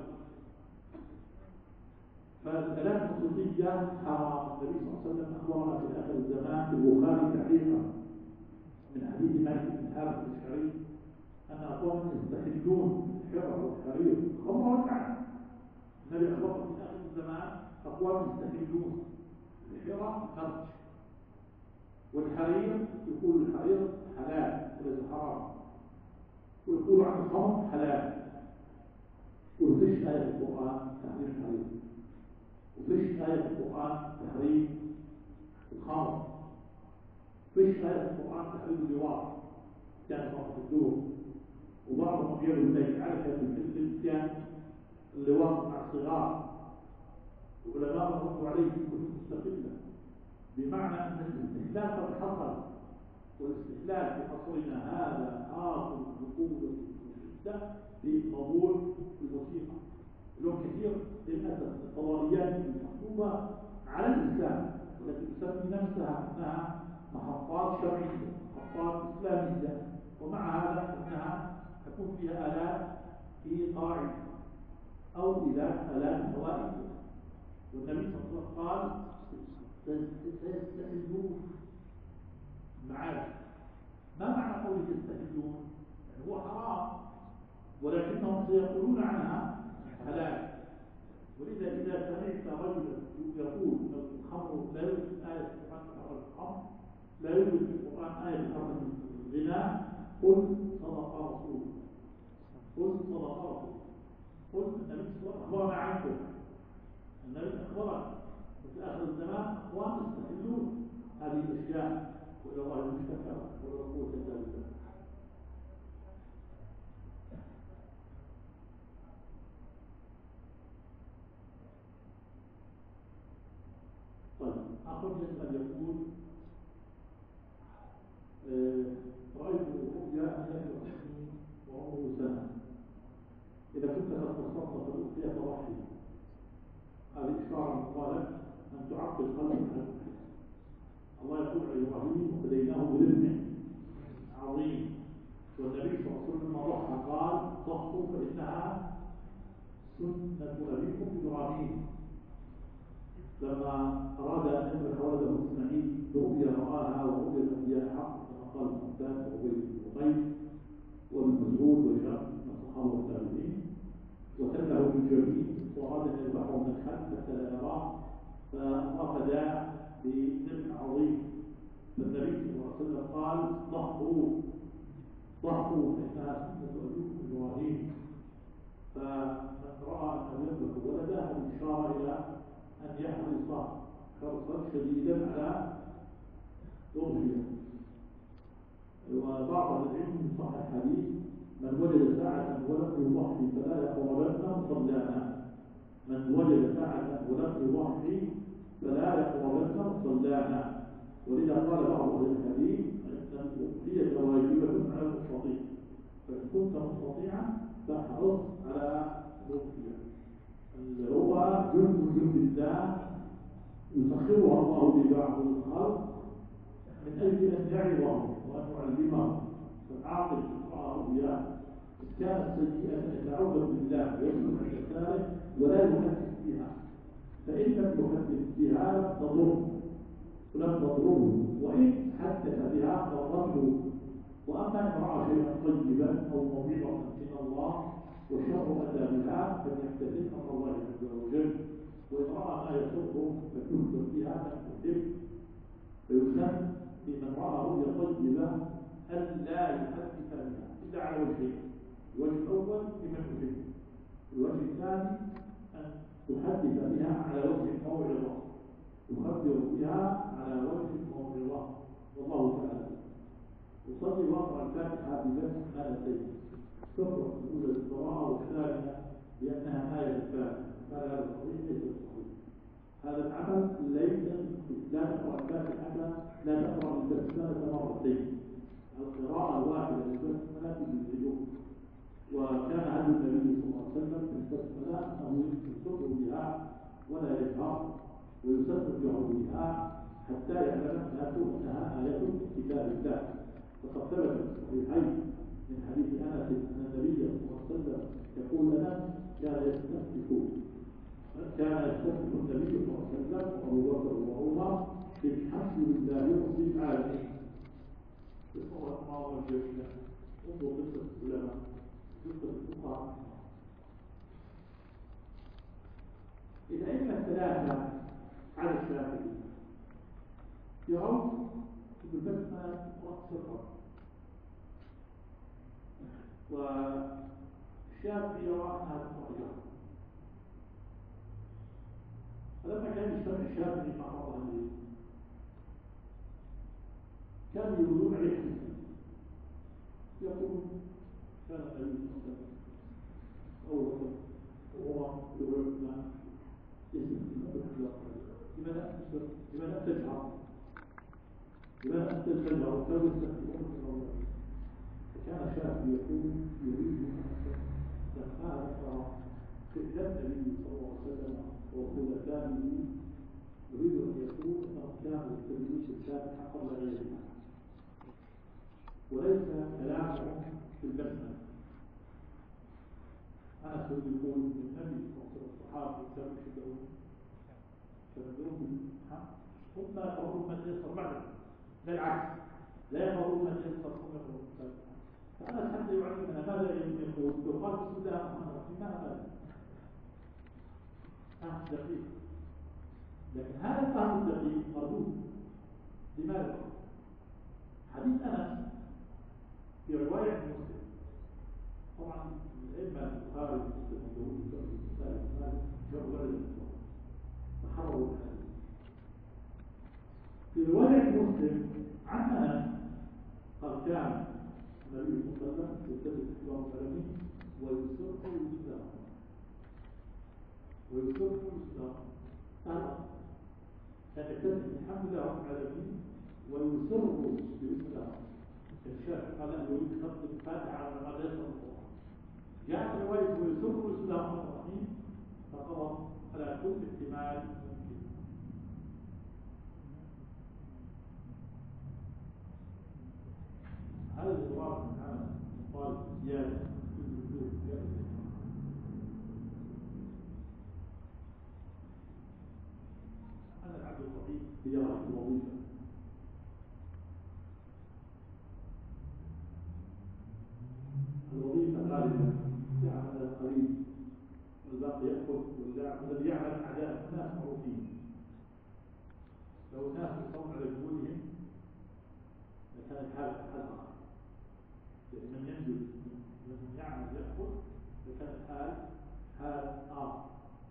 فالآلات الموسيقية حرام. النبي صلى الله عليه وسلم أخبرنا في آخر الزمان في البخاري تحريما من حديث مالك بن حارث الأشعري أن أقواما يستحلون الحرة والحرير خمر والمعنى. النبي أخبرنا في آخر الزمان أقوام يستحلون الحرة خرج، والحرير يقول الحرير حلال وليس حرام، ويقول عن الخمر حلال. وفيش آية في القرآن تحريم الحرير، وفيش آية في القرآن تحريم الخمر، وفيش آية في القرآن تحريم اللواط كان صاحب الدور. وبعضهم يقولوا ذلك على كان اللواط مع الصغار، وعلماء ردوا عليه في كتب مستقلة، بمعنى أن الاستحلال قد حصل، والاستحلال في عصرنا هذا آخر بقوة وشدة في موضوع الموسيقى. اليوم كثير للأسف الفضائيات المحبوبة على الإسلام والتي تسمي نفسها أنها محطات شرعية محطات إسلامية، ومع هذا أنها تكون فيها آلات إيقاعية أو آلات هوائية. والنبي صلى الله عليه وسلم قال سيستحلون معاذ. ما معنى قوله يستحلون؟ يعني هو حرام ولكنهم سيقولون عنها حلال. ولذا إذا سمعت رجلا يقول الخمر لا يوجد آية في القرآن تحرم الخمر، لا يوجد في القرآن آية تحرم الغناء، قل صدق رسول قل صدق رسول قل النبي صلى الله عليه وسلم أخبرنا عنكم. النبي أخبرنا في آخر الزمان أقوام يستحلون هذه الأشياء، وإلى الله المشتكى ولا قوة إلا بالله. طيب، أخذ يسأل يقول آه رأيت رؤيا أن يأتي أخي وعمره سنة، إذا كنت قد تصدق الأخية فرحي، هذه إشارة قالت أن تعقل قلبك. الله يقول على إبراهيم وفديناه بذبح عظيم، والنبي صلى الله عليه وسلم ضحى قال ضحوا فإنها سنة أبيكم إبراهيم. لما أراد أن يملك ولده إسماعيل برؤيا رآها ورؤيا الأنبياء حق كما قال المعتاد وعبيد بن قيس وابن مسعود وجاء من الصحابة والتابعين، وتله بالجبين وأراد أن يذبحه من الحد حتى لا يراه، فأخذ بذبح عظيم. فالنبي صلى الله عليه وسلم قال ضحوا ضحوا فإنها سنة أبيكم إبراهيم. فمن رأى أن يذبح ولده الإشارة إلى أن يحرص حرصا شديدا على ضربه. وبعض العلم صح الحديث من وجد ساعة ولم يضحي فلا يقربن مصلانا. من وجد ساعة ولم يضحي فلا يقربن مصلانا. ولذا قال بعض أهل الحديث إن الأضحية واجبة على المستطيع، فإن كنت مستطيعا فاحرص على الأضحية اللي هو جند من جند الله يسخرها الله لبعض الخلق من أجل أن يعظهم وأن يعلمهم. فالعاقل تقرأه إياه إن كانت سيئة يتعوذ بالله ويسلم عند ذلك ولا يحدث بها، فإن لم يحدث بها لم تضر ولم تضره، وإن حدث بها ضرته. وأما إن رأى شيئا طيبا أو موعظة من الله وشر أتى بها فليحتسب أمر الله عز وجل، وإن رأى ما يسره فكفر بها لم تحب. فيسن لمن رأى رؤيا طيبة أن لا يحدث بها إلا على وجهين: الوجه الأول لمن يحب، الوجه الثاني أن تحدث بها على وجه الموعظة، يخبر بها على وجه الموعظة. والله تعالى يصلي واقرأ الفاتحة بنفس حالتين: كفر الأولى بالقراءة والثانية لأنها آية الفاتحة. هذا الصحيح ليس الصحيح، هذا العمل ليس لا تقرأ الفاتحة لا تقرأ البسملة مرتين، القراءة الواحدة للبسملة تجزئه. وكان هدي النبي صلى الله عليه وسلم في البسملة أنه يسر بها ولا يجهر، ويسر الجهر بها حتى يعلم الناس أنها آية في كتاب الله. وقد ثبت في الصحيحين من حديث أنس أن النبي صلى الله عليه وسلم يقول لنا كان يستفتح كان يستفتح النبي صلى الله عليه وسلم وأبو بكر وعمر بالحمد لله رب العالمين. بصورة الماضية الجميلة انظر قصة العلماء، قصة الفقهاء. الأئمة الثلاثة على الشافعي يرون البسمة مقصرة، والشافعي يرى أنها تقرأ. فلما كان يجتمع الشافعي مع بعض أهل كانوا يردون عليه حديثا يقول كان النبي صلى الله عليه وسلم أول وهو يقولنا يستخدمون بالحجار لماذا أنت لماذا أنت تجهر لماذا أنت تجهر وكانوا يستخدمون بالحجار. فكان الشافعي يقول يريد لما ذكر فعل النبي صلى الله عليه وسلم وخلفائه يريد أن يقول أنهم كانوا يستخدمون الفاتحة قبل غيرها وليس كلامهم في البسمة. أنا سأقول يقول النبي صلى الله عليه وسلم الصحابة كانوا يشبهون كانوا يقولون ثم يقرؤون ما تيسر بعد، لا العكس، لا يقرؤون ما تيسر ثم يقرؤون الفاتحة. فأنا حتى يعلمنا ماذا يقول يقال بسم الله الرحمن الرحيم ما هذا؟ فهم دقيق، لكن هذا الفهم الدقيق مردود. لماذا؟ حديث أنس في رواية مسلم، طبعا الأئمة البخاري ومسلم وداوود والنسائي ومالك جاءوا ولد فحرروا الحديث. في رواية مسلم عن أنس قال كان النبي صلى الله عليه وسلم يلتزم إكرام العالمين ويسر الإسلام ويسر الإسلام أنا كان يلتزم الحمد لله رب العالمين ويسر الإسلام. الشافعي قال أنه يريد خط الفاتحة على ما لا يسر القرآن. جاءت رواية ويسر الإسلام الرحيم فقضى على كل احتمال ممكن. هذا الإضرار من عمل طالب زيادة في الوجود زيادة. هذا العبد الضعيف هي رحمة الوظيفة. الوظيفة غالبا يعمل القليل والباقي يأخذ، والذي يعمل أعداء الناس معروفين. لو الناس يصوم على جهودهم لكان الحال حلقة، لأن من ينجز من يعمل يأخذ لكان الحال حال آخر.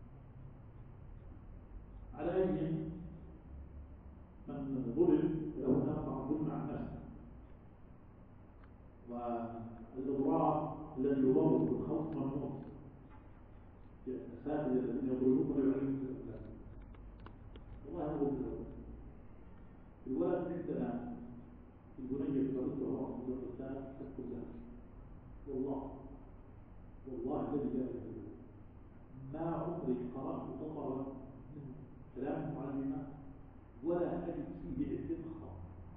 على أي من ظلم له نفع ظلم عن نفسه، والإضرار الذي يضر بالخوف ممنوع. الأساتذة الذين يضربون ولا يعلمون الأولاد والله يضرب الولد. الولد عندنا البنية تدرسها وقت المدرسات تكتب لها والله والله الذي لا إله إلا هو ما عمري قرأت سطرا من كلام المعلمة ولا أجد فيه عدة أخطاء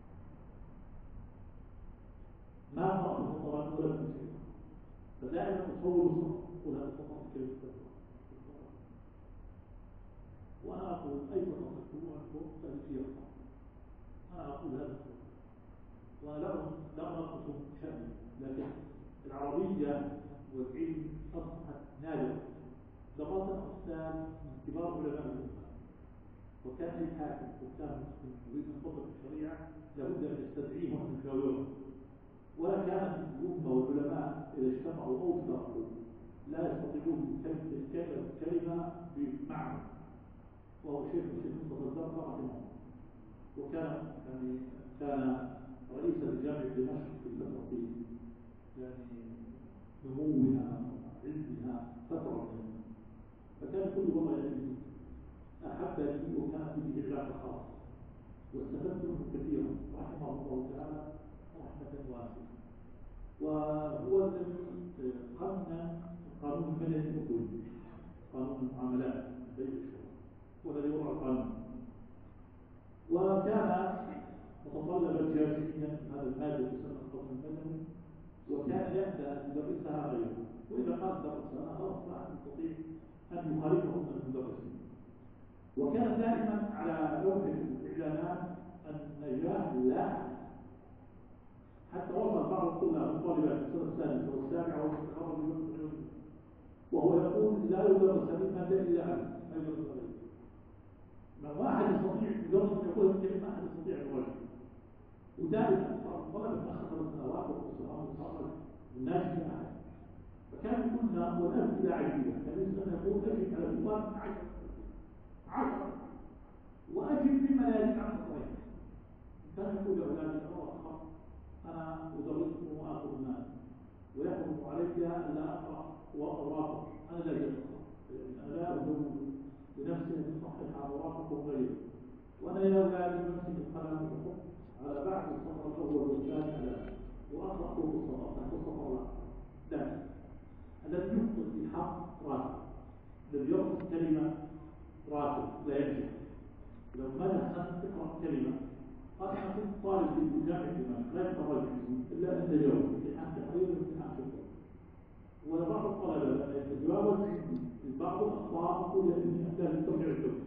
ما قرأت سطرا ولا من فدائما أصور السطر أقول هذا السطر كيف تكتب وأنا أقول أي سطر تكتبه عنكم فهي فيه أخطاء أنا أقول هذا السطر وأنا لا لا أنقص شأني لكن العربية والعلم أصبحت نادرة لقد أستاذ من كبار علماء الأمة وكان أي حاكم وكان مسلم يريد أن يطبق الشريعة لابد أن يستدعيه وأن يشاوره ولا كانت الأمة والعلماء إذا اجتمعوا أو افترقوا لا يستطيعون كلمة كلمة بمعنى وهو شيخ الشيخ مصطفى الزرقاء رحمه الله وكان يعني كان رئيسا لجامعة دمشق في فترة يعني نموها وعزها فترة منها فكان كل والله يعني أحبني وكان به علاقة خاصة واستفدت منه كثيرا رحمه الله تعالى رحمة واسعة وهو الذي قنن قانون المدني الأردني قانون المعاملات بين الشعوب والذي وضع القانون وكان متطلبا جامعيا هذا المادة تسمى القانون المدني وكان يبدأ أن يدرسها غيره وإذا قال درسها خلاص لا يستطيع أن يخالفه من المدرسين وكان دائما على لوحة الإعلانات النجاح لا حتى وصل بعض الطلاب والطالبات في السنة السادسة والسابعة والتخرج من وهو يقول لا يدرس هذه المادة إلا عنه ما يدرس غيره ما واحد يستطيع يدرس يقول الكلمة أحد يستطيع الواجب ودائما طلب الأخ ثلاث سنوات وقصرها وتخرج الناس في أحد فكان يقول لنا والأب إلى عجيبة كان يسأل يقول أجب على الإخوان عشر عشر وأجب بما لا يجب عن الصغير كان يقول لأولادي الله أنا أدرسكم وآخذ المال ويحرم علي أن لا أقرأ وأراقب أنا لا أجب أنا لا أدوم بنفسي أن أصحح أوراقكم غيري وأنا يا أولادي بنفسي القلم والحكم على بعد السطر الأول والثاني على وأقرأ فوق السطر تحت السطر لا لا الذي يخطئ في حق راتب الذي يرفض كلمة راتب لا ينجح لو ماذا حسن تقرأ كلمة قد حكم طالب في الجامعة دمشق لا يتخرج إلا أن تجاوز امتحان تحرير وامتحان شكر وبعض الطلبة لما يتجاوز عندي بعض الأخطاء أقول إني أحتاج ترجع التوجيه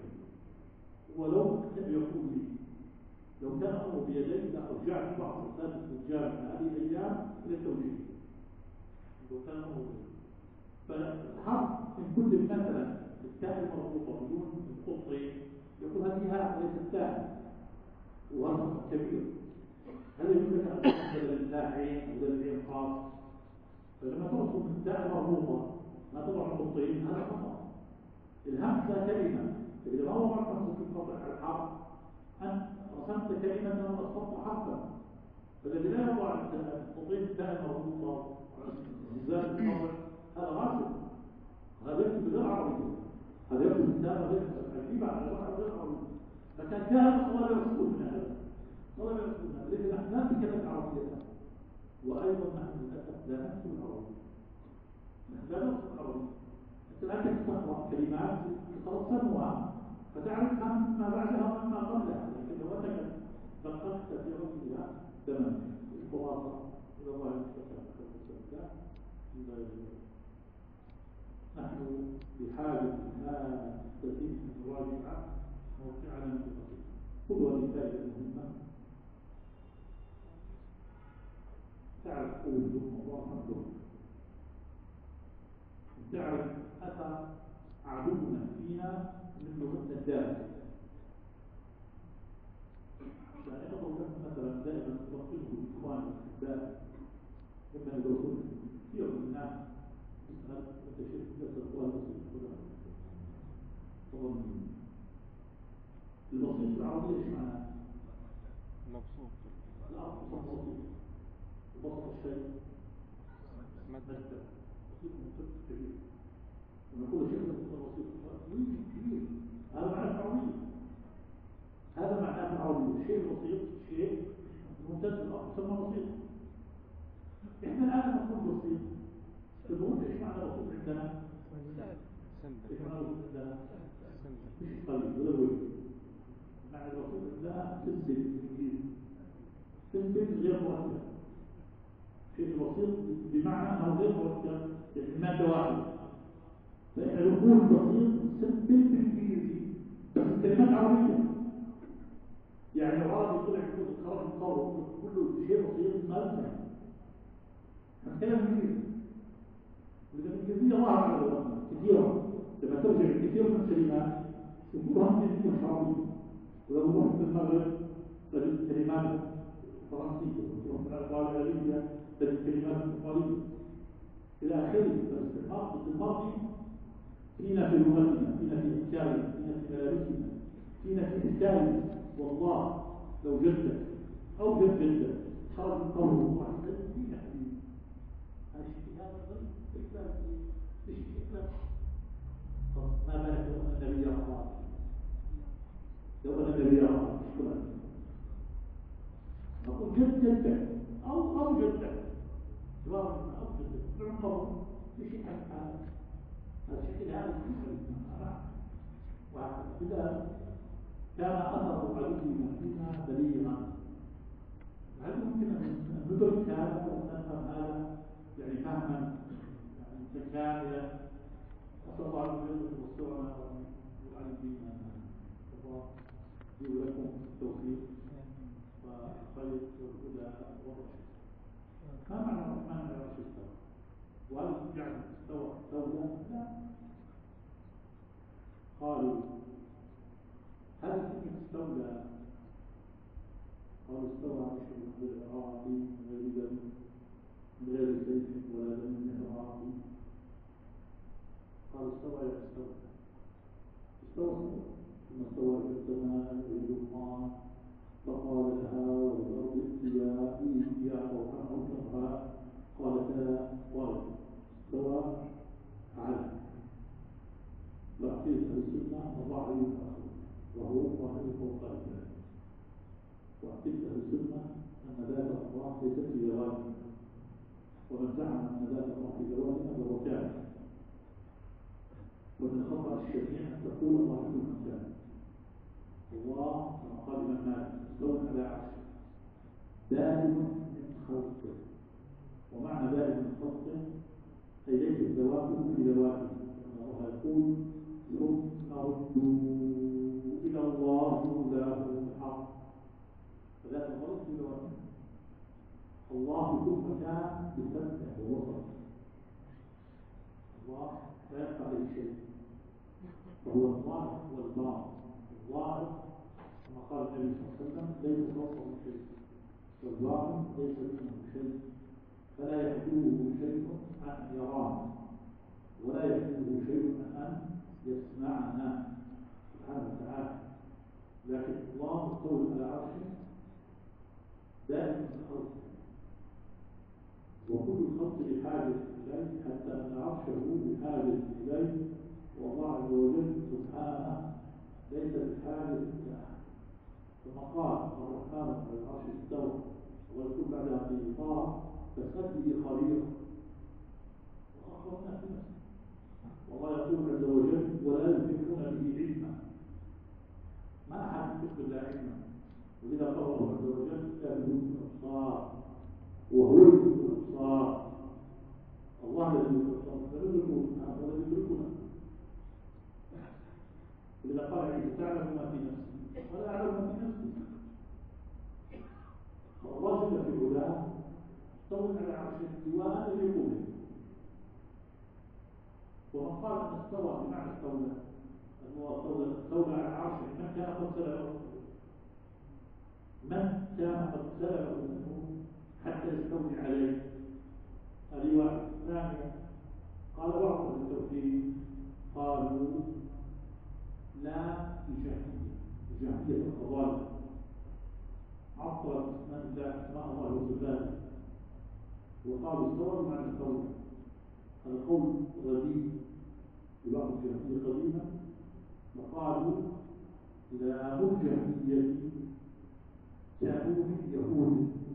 ولو يقول لي لو كان أمر بيدي لأرجعت بعض الأساتذة الجامعة هذه الأيام إلى التوجيه لو كان أمر بيدي فالحرف إن كل مثلا التاء المربوطة بدون الخطين يقول هذه هاء وليست تاء وهذا كبير هل يقول لك أن تحصل للتاعين أو للعين خاص فلما ترسم التاء المربوطة ما تضع الخطين هذا خطأ الهمسة كلمة إذا ما وضعت همسة في القطع على الحرف أنت رسمت كلمة أنه أصبت حرفا فالذي لا يضع الخطين التاء المربوطة زاد القطع هذا غاسل هذا يكتب غير عربي هذا يكتب التاء غير عجيب على غير عربي فكان كان طلب الرسول من هذا طلب الرسول من هذا لكن نحن لا نتكلم عربية وأيضا نحن للأسف لا نكتب العربية نحن لا نكتب العربية أنت لا تستقرأ كلمات تترسمها فتعرفها مما بعدها ومما قبلها لكن لو أنك دققت في رسلها تماما الخلاصة إلى الله المستقبل نحن بحاجة ما تتم الراجعة موقعنا من القصير خذوا هذه الفائدة المهمة تعرف قوتهم وضعفهم تعرف أثر عدونا فينا من لغتنا الدارجة يعني أضرب لكم مثلا دائما ترصده الإخوان والأحباب لما يدرسون كثير من الناس يسأل وتشير جسد الأخوان المسلمين طبعا البسيط العربية ايش معناها؟ مبسوط الأرض بسيط وبسط الشيء مادة بسيط ومسك كبير لما يقول شيء بسيط كبير هذا معناه العربية هذا معناه العربية شيء بسيط شيء ممتد في الأرض يسمى بسيط. إحنا الآن نقول بسيط، تقول إيش معنى بسيط عندنا؟ إيش معنى بسيط عندنا؟ مش قليل ولا وجه. معنى البسيط عندنا سمبل بالإنجليزي، سمبل غير مركب. شيء بسيط بمعنى أنه غير مركب، يعني مادة واحدة. فإحنا نقول بسيط سمبل بالإنجليزي بس كلمات عربية. يعني لو عربي طلع يقول خرج من قوله كله شيء بسيط ما ينفع. هنتكلم انجليزي. واذا الانجليزيه ظاهره على لغتنا كثيرا، لما ترجع كثير من الكلمات يقولها انجليزيه مش عربيه. ولو رحت المغرب تجد كلمات فرنسيه، ورحت على ليبيا تجد كلمات ايطاليه الى اخره. فالاستعمار في الماضي فينا في لغتنا، فينا في افكارنا، فينا في ملابسنا، فينا في حكايه. والله لو جدك او جد جدك خرج من قوله واحد فينا حبيبي هذا الشيء هذا الكلام مش كلام. ما بالك لو ان النبي قال، لو ان النبي قال شكرا نقول جد جدك او او جدك جواب او جدك من قول في شيء هذا الشكل هذا وهكذا كان أثر عدونا فينا بليغا. هل ممكن أن ندرك هذا ونفهم هذا يعني فهما يعني متكاملا؟ أسأل الله عز وجل أن يوفقنا ويعلمنا الله يجيب لكم التوفيق والخير والهدى والرشد. ما معنى الرحمن على العرش استوى؟ وهل يعني استوى استولى؟ لا. قالوا هل كلمة استولى قالوا استوى عرش من غير عاقل من غير دم من غير سيف ولا دم من عاقل؟ قالوا استوى يا استوى استوى ثم استوى إلى السماء وإلى الدخان فقال لها والأرض ائتيا ائتيا طوعا أو كرها قالتا قالت استوى على وعقيدة السنة وضع عليه وهو واحد فوق الجبال. وعقيدة السنة أن ذات الله ليست في ذواتها، ومن زعم أن ذات الله في ذواتها فهو كافر. ومن الخطأ الشنيع أن تقول الله في المكان. الله كما قال الإمام مالك مستوى على عرشه دائم من خلقه، ومعنى دائم من خلقه أي ليست ذواته في ذواته. الله يقول ثم ردوا إلى الله مولاهم الحق. فذات الغرض في ذواته. الله في كل مكان بسمعه ووصفه. الله لا يخفى عليه شيء، وهو الظاهر والباطن. الظاهر كما قال النبي صلى الله عليه وسلم ليس فوقه شيء، والباطن ليس منه شيء، فلا يحجبه شيء عن أن يراه، ولا يحجبه شيء عن أن يسمعنا سبحانه وتعالى. لكن الله مستوى على عرشه دائما في خلقه، وكل الخلق بحاجة إليه، حتى أن عرشه بحاجة إليه، والله عز وجل سبحانه ليس بحاجة إلى أحد. كما قال الرحمن على العرش استوى، ويقول بعدها في طه فسبه خبيرا وآخرنا في نفسه. والله يقول عز وجل ولا يملكون به علما، ما أحد يملك بالله علما. ولذا قال الله عز وجل لا يملك الأبصار وهو يملك الأبصار. الله الذي يملك الأبصار لا يملكه هو الذي يملكنا. ولذا قال عيسى تعلم ما في نفسي ولا أعلم ما في نفسي. فالله جل في علاه استوى على عرشه استواء يليق به. ومن قال ان استوى بمعنى استولى هو استولى على عرشه، من كان قد سلبه من كان قد سلبه منه حتى يستولي عليه. هذه واحده. ثانيا قال بعض اهل التوحيد قالوا لا بجهميه بجهميه القضاء عطلت اسماء الله وصفاته وقالوا استوى بمعنى استولى. هذا قول رديء ببعض الجهمية قديما، وقالوا لا الجهمية كانوا من يهود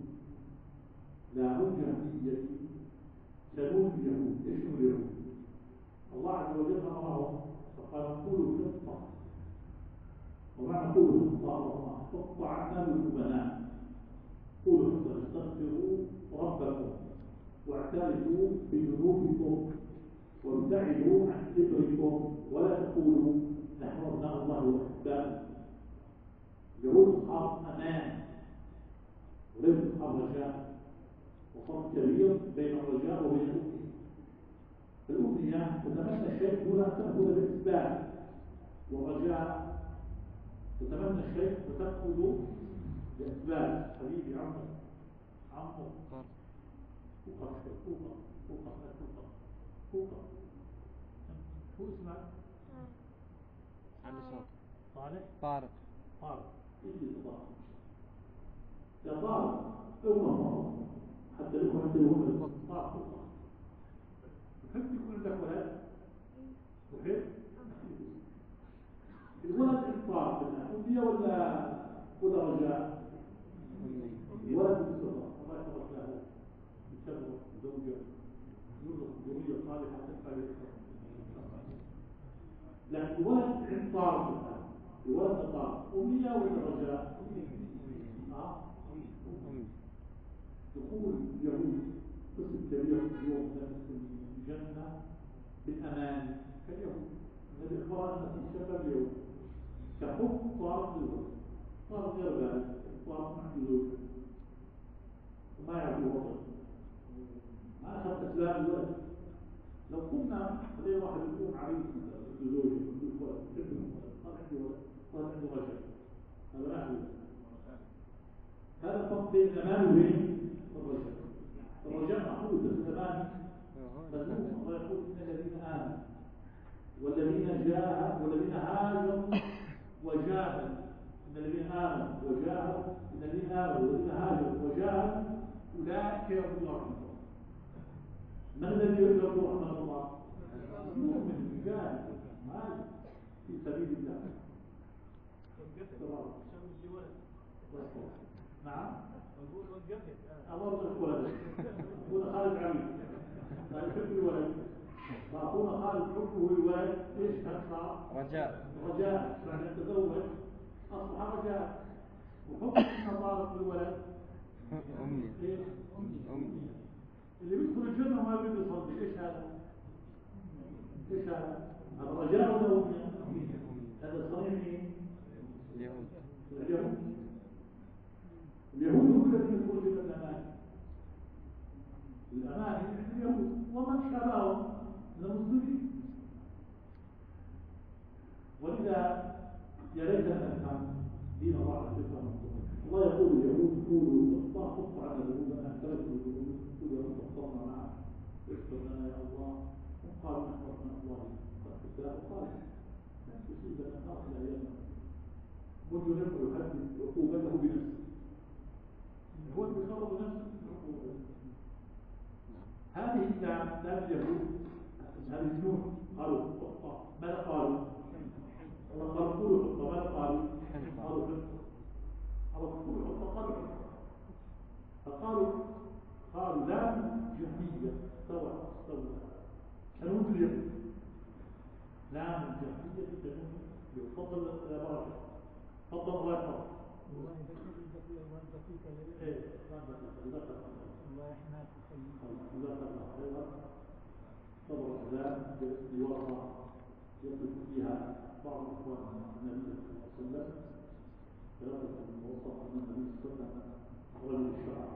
حط عنا بالأمناء قولوا حتى استغفروا ربكم واعترفوا بذنوبكم وابتعدوا عن كبركم ولا تقولوا نحن أبناء الله وأحباؤه. يهود أصحاب أمان وليس أصحاب رجاء، وفرق كبير بين الرجاء وبين الأمنية. الأمنية تتمنى الشيء دون أن تأخذ بالإثبات، والرجاء تتمنى الشيء وتأخذ بإثبات. حبيبي عمو عمو فوق فوق فوق فوق فوق شو اسمك؟ عندي صوت صالح؟ طارق. طارق ايش اللي طارق؟ يا طارق اقرا حتى لو حتى لو هو طارق تحب يكون لك ولد؟ تحب؟ الولد انطاق بالأمنية ولا ولا رجاء؟ الولد بالصدق الله يحفظك له يشرف زوجة يرزق ذرية صالحة تنفع للإسلام. لكن الولد انطاق بالآن، الولد انطاق أمنية ولا رجاء؟ اه دخول اليهود قسم كبير اليوم من الجنة بالأمان كاليهود. الذي أخبر أن في شباب اليهود كحب طارق للولد، طارق غير ذلك، طارق ما عنده زوجة وما يعرفوا وطن، ما أخذ أسباب الولد. لو قلنا هذين واحد يكون عريس مثلا عنده زوجة عنده ولد عنده ولد صار عنده ولد صار عنده رجل، هذا ما عنده. هذا الفرق بين الأمان وبين الرجاء. الرجاء معقول بس الأمان مذموم. الله يقول إن الذين آمنوا والذين جاهدوا والذين هاجروا وجاهدوا، إن الذين آمنوا وجاهدوا إن الذين آمنوا والذين هاجروا وجاهدوا أولئك يرجون رحمة الله. من الذي يرجو رحمة الله؟ المؤمن الجاهد هاجر في سبيل الله. نعم أقول وقفت أمر الولد أكون خالد عميد لا يحب الولد، فأكون خالد حبه الولد إيش كان صار؟ رجاء. رجاء بعد أن تزوج أصبح رجاء. وحب النصارى الولد أمي إيش؟ أمي اللي بيدخل الجنة وما بيدخل يصلي إيش هذا؟ إيش هذا؟ هذا رجاء ولا أمي؟ هذا صنيع مين؟ اليهود. اليهود اليهود هم الذين يدخلون في الأمان. الأمان عند اليهود ومن شابههم من المسلمين. ولذا يا ليتنا نفهم دين الله على فكرة مصطفى. الله يقول اليهود قولوا الله خف على ذنوبنا اعترفوا بالذنوب قولوا لن تخطرنا معه اغفر لنا يا الله. وقالوا نحن رحمة الله فالكتاب قال لا تصيبنا آخر أيامنا منذ ينمو يحدد عقوبته بنفسه. هو اللي بيخرج نفسه هذه الكلام كلام اليهود. هذه الجنون قالوا خطة. ماذا قالوا؟ قالوا قولوا خطة. ماذا قالوا؟ قالوا خطة. قالوا قولوا خطة. قالوا خطة. فقالوا قالوا لا جهمية استوى استوى كانوا اليهود لا من جهمية كانوا يفضل البركة. فضل الله يحفظ الله يبارك الله يبارك ايه الله يحميك الله يحفظك. صبر الأحزاب بورقة يصف فيها بعض الإخوان النبي صلى الله عليه وسلم ثلاثة من وصف أن النبي صلى الله عليه وسلم رجل الشعر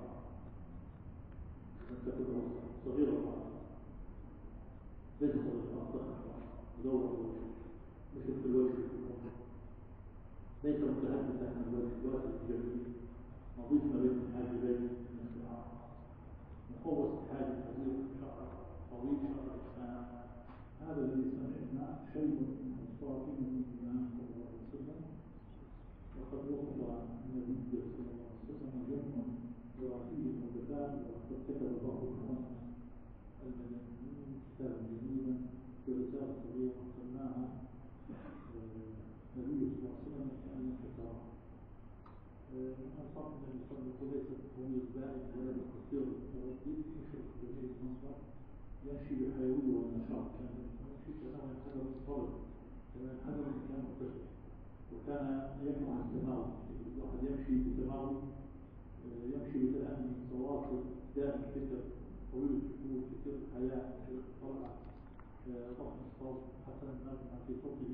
لم تكن صغيرة ليس صغيرة دورة مثل في الوجه ليس متحدثا عن الوجه ولا الجميل نظيف ما بين الحاجبين من الشعر مخوص الحاجب طويل شعر طويل شعر الإسلام. هذا الذي سمعنا شيء من أصوات الإمام صلى الله عليه وسلم. وقد وصف النبي صلى الله عليه وسلم جمع يرافيه المدفات وقد كتب بعض الإخوان المدنيين كتابا جميلا برسالة صغيرة سماها النبي صلى الله عليه وسلم كأنه كتاب من أوصاف النبي صلى الله عليه وسلم ليست هو الزائد ولا بالكثير التردد يشرك جميع المنظر يمشي بحيوية والنشاط كان يمشي كما ينحدر الصبر كما ينحدر كان مكتسب وكان يكره التماوي، الواحد يمشي بتماوي، يمشي بتأني متواصل دائم فكر طويل الشهور في سر الحياة في الطلعة، ضغط الصوت حسن النغمة في صوته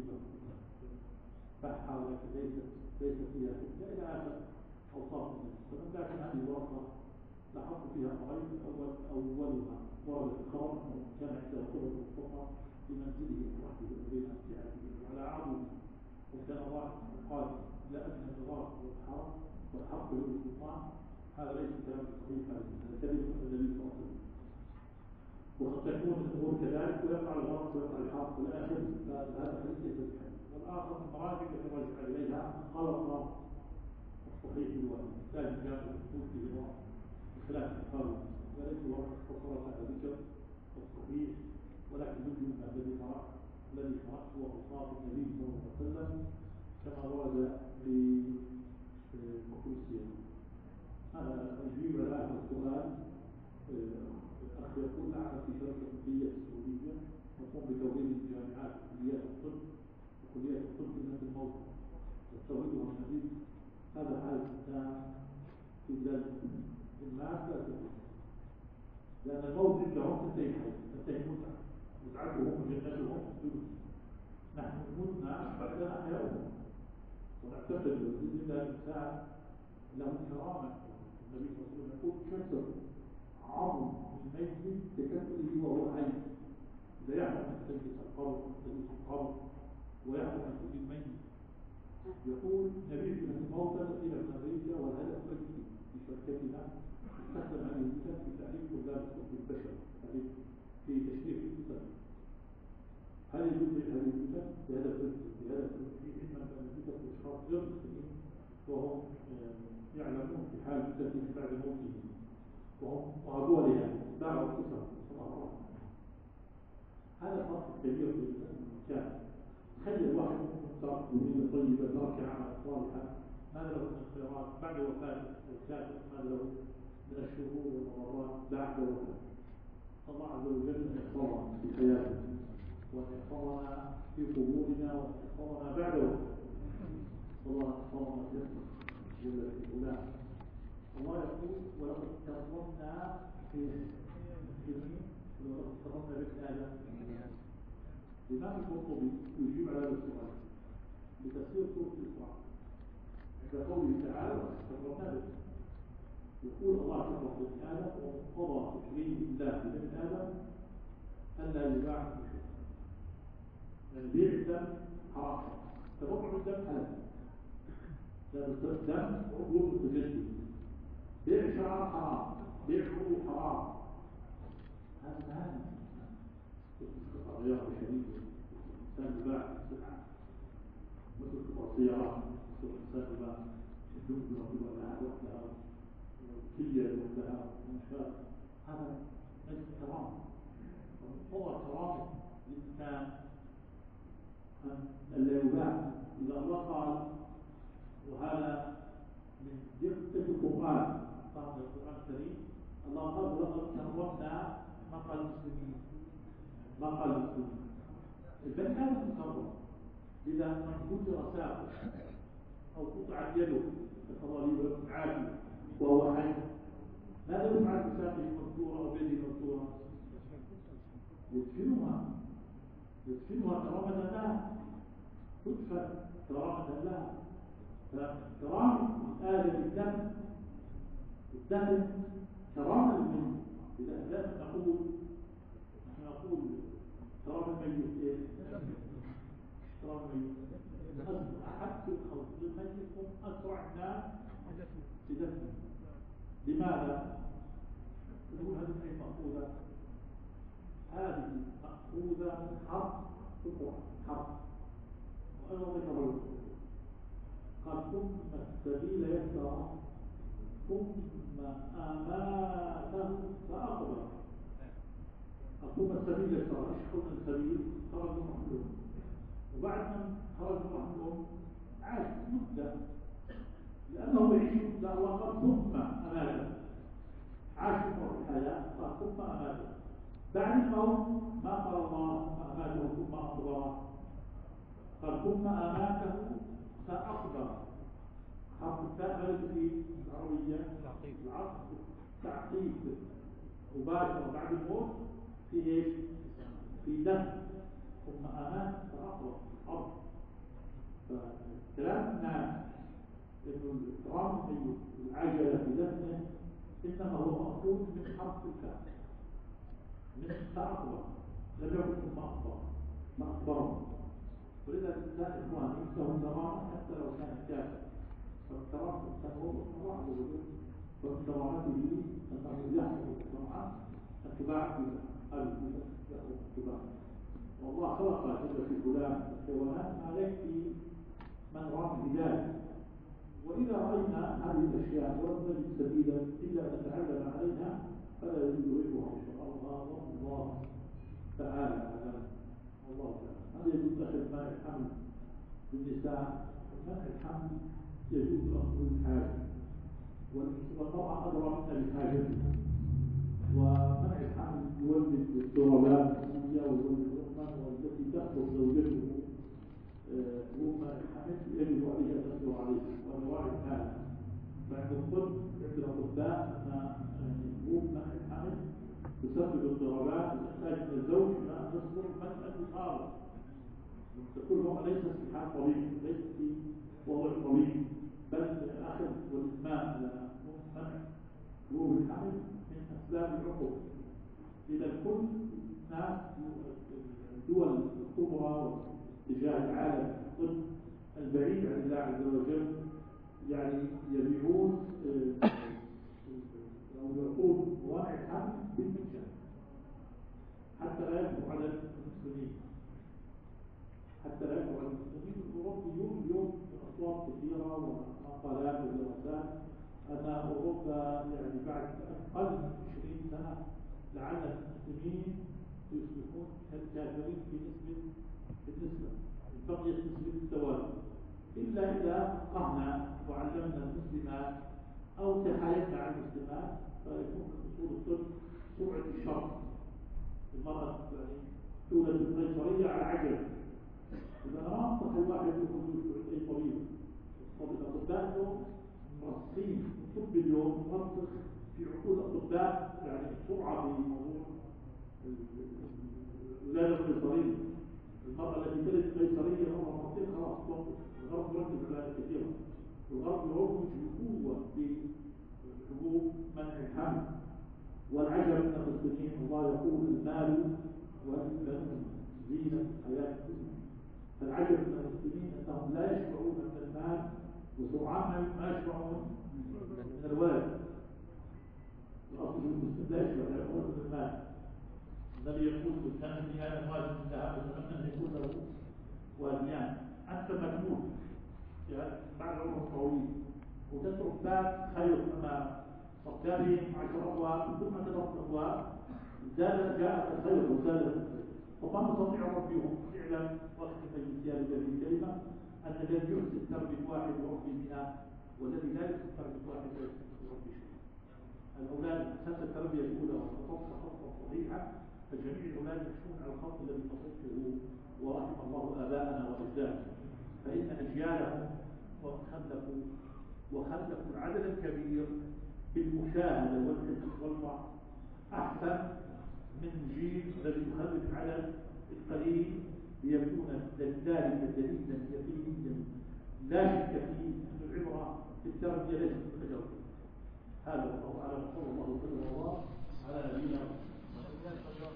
فحة ولكن ليست ليس فيها حجة إلى آخر أوصاف النبي صلى الله عليه وسلم. لكن هذه ورقة لاحظت فيها أمرين. الأول أولها ورد الخبر أنه كان عنده خبر الفقراء في منزله وحده بين أمتعته وعلى عرضه، وكان ضاحك القادم لا أدنى النظام والحرب والحق للسلطان. هذا ليس كلام صحيح، هذا كذب النبي صلى الله عليه وسلم. وقد تكون الأمور كذلك ويقع الغلط ويقع الحق في الآخر، فهذا حديث ليس بحديث. والآخر من المراجع التي رجع إليها خلط الصحيح الوحيد ثاني جاء المفروض في الله بخلاف التفاوت، وليس وقت اختصرت على ذكر الصحيح، ولكن يجب الذي قرأ الذي قرأت هو أوصاف النبي صلى الله عليه وسلم كما ورد في كتب السير. هذا تجيب على هذا السؤال. الأخ يقول نعمل في شركة طبية سعودية نقوم بتوريد الجامعات وكليات الطب وكليات الطب لمثل الموت وتوريدها النبي. هذا حال الإنسان في ذلك الناس لا تقول، لأن الموت عندهم تنتهي الحياة، تنتهي المتعة، متعتهم وجنتهم الدنيا. نحن متنا بعدنا حياتهم، ونعتقد أن الإنسان له كرامة. النبي صلى الله عليه وسلم يقول كسر عظم الميت ككسره وهو حي. إذا يعلم أن تجلس القبر تجلس القبر ويعلم أن تجد الميت. يقول نبي من الموتى إلى أمريكا والهدف الرئيسي في شركتنا استخدم هذه المثل في تعريف وزارة الطب البشري في تشريح المثل. هل يجوز هذه المثل بهدف بهدف رئيسي علما بأن المثل في أشخاص غير مسلمين وهم يعلمون في حال مثلهم بعد موتهم وهم وأبوه لها باعوا أنفسهم صلى الله عليه وسلم. هذا فرق كبير في المكان. تخيل واحد ترك دنيا طيبة، ترك عملا صالحا، ماذا له من الخيرات بعد وفاة الكافر؟ ماذا له من الشهور والمرات بعد وفاته؟ الله عز وجل أن يحفظنا في حياته وأن يحفظنا في قبورنا وأن يحفظنا بعد وفاته. الله يحفظنا في جل في علاه. الله يقول ولقد كرمنا في المسلمين ولقد كرمنا بني آدم. الإمام القرطبي يجيب على هذا السؤال بتفسير سورة الإسراء عند قوله تعالى كرمنا به. يقول الله كرم بني آدم ومقتضى تكريم الله بني آدم ألا يباع في شيء. يعني بيع الدم حرام، تبرع الدم حلال، لا الدم عضو متجدد. بيع شعر حرام، بيع عضو حرام. هذا هذا قطع رياضة شديدة الإنسان يباع السلعة مثل قطع سيارات، مثل الإنسان يباع الجملة وحدها وحدها والكلية وحدها والمنشآت. هذا ليس كرامة. هو كرامة الإنسان أن لا يباع. إذا الله قال وهذا من دقة القرآن صاحب القرآن الكريم، الله قال ولقد كرمنا مقال المسلمين. مقال المسلمين البني آدم مكرم. إذا من كسر ساقه أو قطعت يده كفضليل عافية وهو حي، ماذا يفعل بساقه مكسورة أو بيده مكسورة؟ يدفنها يدفنها كرامة لها، تدفن كرامة لها. فكرامة آدم الدم الدم كرامة للميت. إذا لا نقول نحن نقول كرامة الميت إيه؟ كرامة الميت أحب الخلق للميت هم أسرع الناس في دفنه. لماذا؟ نقول هذه أي مأخوذة؟ هذه مأخوذة من حرف في القرآن، حرف. وأنا ذكر قال ثم السبيل يسر ثم أماته فأقبل. ثم السبيل يسر ايش قلنا السبيل؟ خرجوا محملون، وبعد ما خرجوا محملون عاش مدة لأنه يعيش مدة. الله قال ثم أماته، عاش في الحياة قال ثم أماته. بعد الموت ما قال الله ثم أماته ثم أقبره، قال ثم أماته فأخبر. حرف التاء مالك في العربية العطف تعقيب مباشرة بعد الموت في ايش؟ في دم. ثم أمات فأخبر أرض. فكلام الناس إنه الإكرام الميت العجلة في دفنه إنما هو مأخوذ من حرف التاء من فأخبر، لم يكن ثم أخبر فأخبرهم. ولذا الإنسان إخواني له كرامة حتى لو كان كافر، فالكرامة الإنسان هو الله عز وجل، ومن كرامته أنه يحفظ القرآن اتباع هذه يحفظ اتباع. والله خلق جل في فلان الحيوانات ما يكفي من رام بذلك. وإذا رأينا هذه الأشياء ولم نجد سبيلا إلا أن نتعلم عليها فلا يجوز غيرها إن شاء الله. والله تعالى أعلم. والله تعالى هذا يجوز أخذ ماء الحمل بالنساء. ماء الحمل يجوز أخذ الحاجة، والمرأة أدرى منا بحاجتها. ومنع الحمل يولد الضربات ويولد الأمة، والتي تأخذ زوجته وما الحمل يجب عليها أن تصبر عليها ونراعي هذا. فعند الطب عند الأطباء أن وما الحمل تسبب اضطرابات وتحتاج من الزوج إلى أن يصبر مسألة الخارج. تقول هو ليس في حال طبيعي، ليس في وضع طبيعي، بل الأخذ والإتمام على منع ظهور الحمل من أسباب العقوق. إذا كل الناس الدول الكبرى تجاه العالم الطب البعيد عن الله عز وجل يعني يبيعون أو يقول موانع الحمل بالمجان حتى لا يكبر على المسلمين، حتى لا يكبر على المسلمين. الأوروبيون اليوم أصوات كثيرة ومقالات ودراسات أن أوروبا يعني بعد أقل من عشرين سنة لعل المسلمين يصبحون كالكافرين في نسبة بالنسبة بقيت نسبة التوازن، إلا إذا فقهنا وعلمنا المسلمات أو تحايلنا على المسلمات فيكون من أصول الطب سرعة الشر. المرأة يعني تولد القيصرية على عجل. إذا ما أنصح الواحد يخرج أي طبيب، الأطباء اليوم مرسخين، الطب اليوم مرسخ في عقول الأطباء يعني السرعة في موضوع الولادة القيصرية. المرأة التي تلد قيصرية مرة مرتين خلاص توقف. الغرب يركز على كثيرا، والغرب يروج بقوة بحبوب منع الحمل. والعجب من المسلمين الله يقول المال والبنون زينة الحياة الدنيا. فالعجب من المسلمين أنهم لا يشبعون من المال وسرعان ما يشبعون من الولد. الأصل المسلم لا يشبع لا يقول من المال. النبي يقول كان في هذا المال من ذهب وتمنى أن يكون له واديان. أنت مجنون بعد عمر طويل وتترك باب خير أمامك وكان عشر أبواب ثم تدرس أبواب زاد جاءك الخير وزاد الخير. وما نستطيع ربهم فعلا وقت الإنسان هذه الكلمة أن الذي يحسن تربية واحد وربي مئة، والذي لا يحسن تربية واحد لا يحسن ربي شيء. الأولاد أساس التربية الأولى والخطة خطة صحيحة، فجميع الأولاد يمشون على الخط الذي تصفه ورحم الله آباءنا وأجدادنا، فإن أجيالهم وخلفوا وخلفوا العدد الكبير بالمشاهدة والحفظ والوعظ أحسن من جيل الذي يخلف العدد القليل ليكون ذلك دليلا يقينيا لا شك فيه أن العبرة في التربية ليست بالتجربة. هذا والله أعلم. صلى الله عليه وسلم على نبينا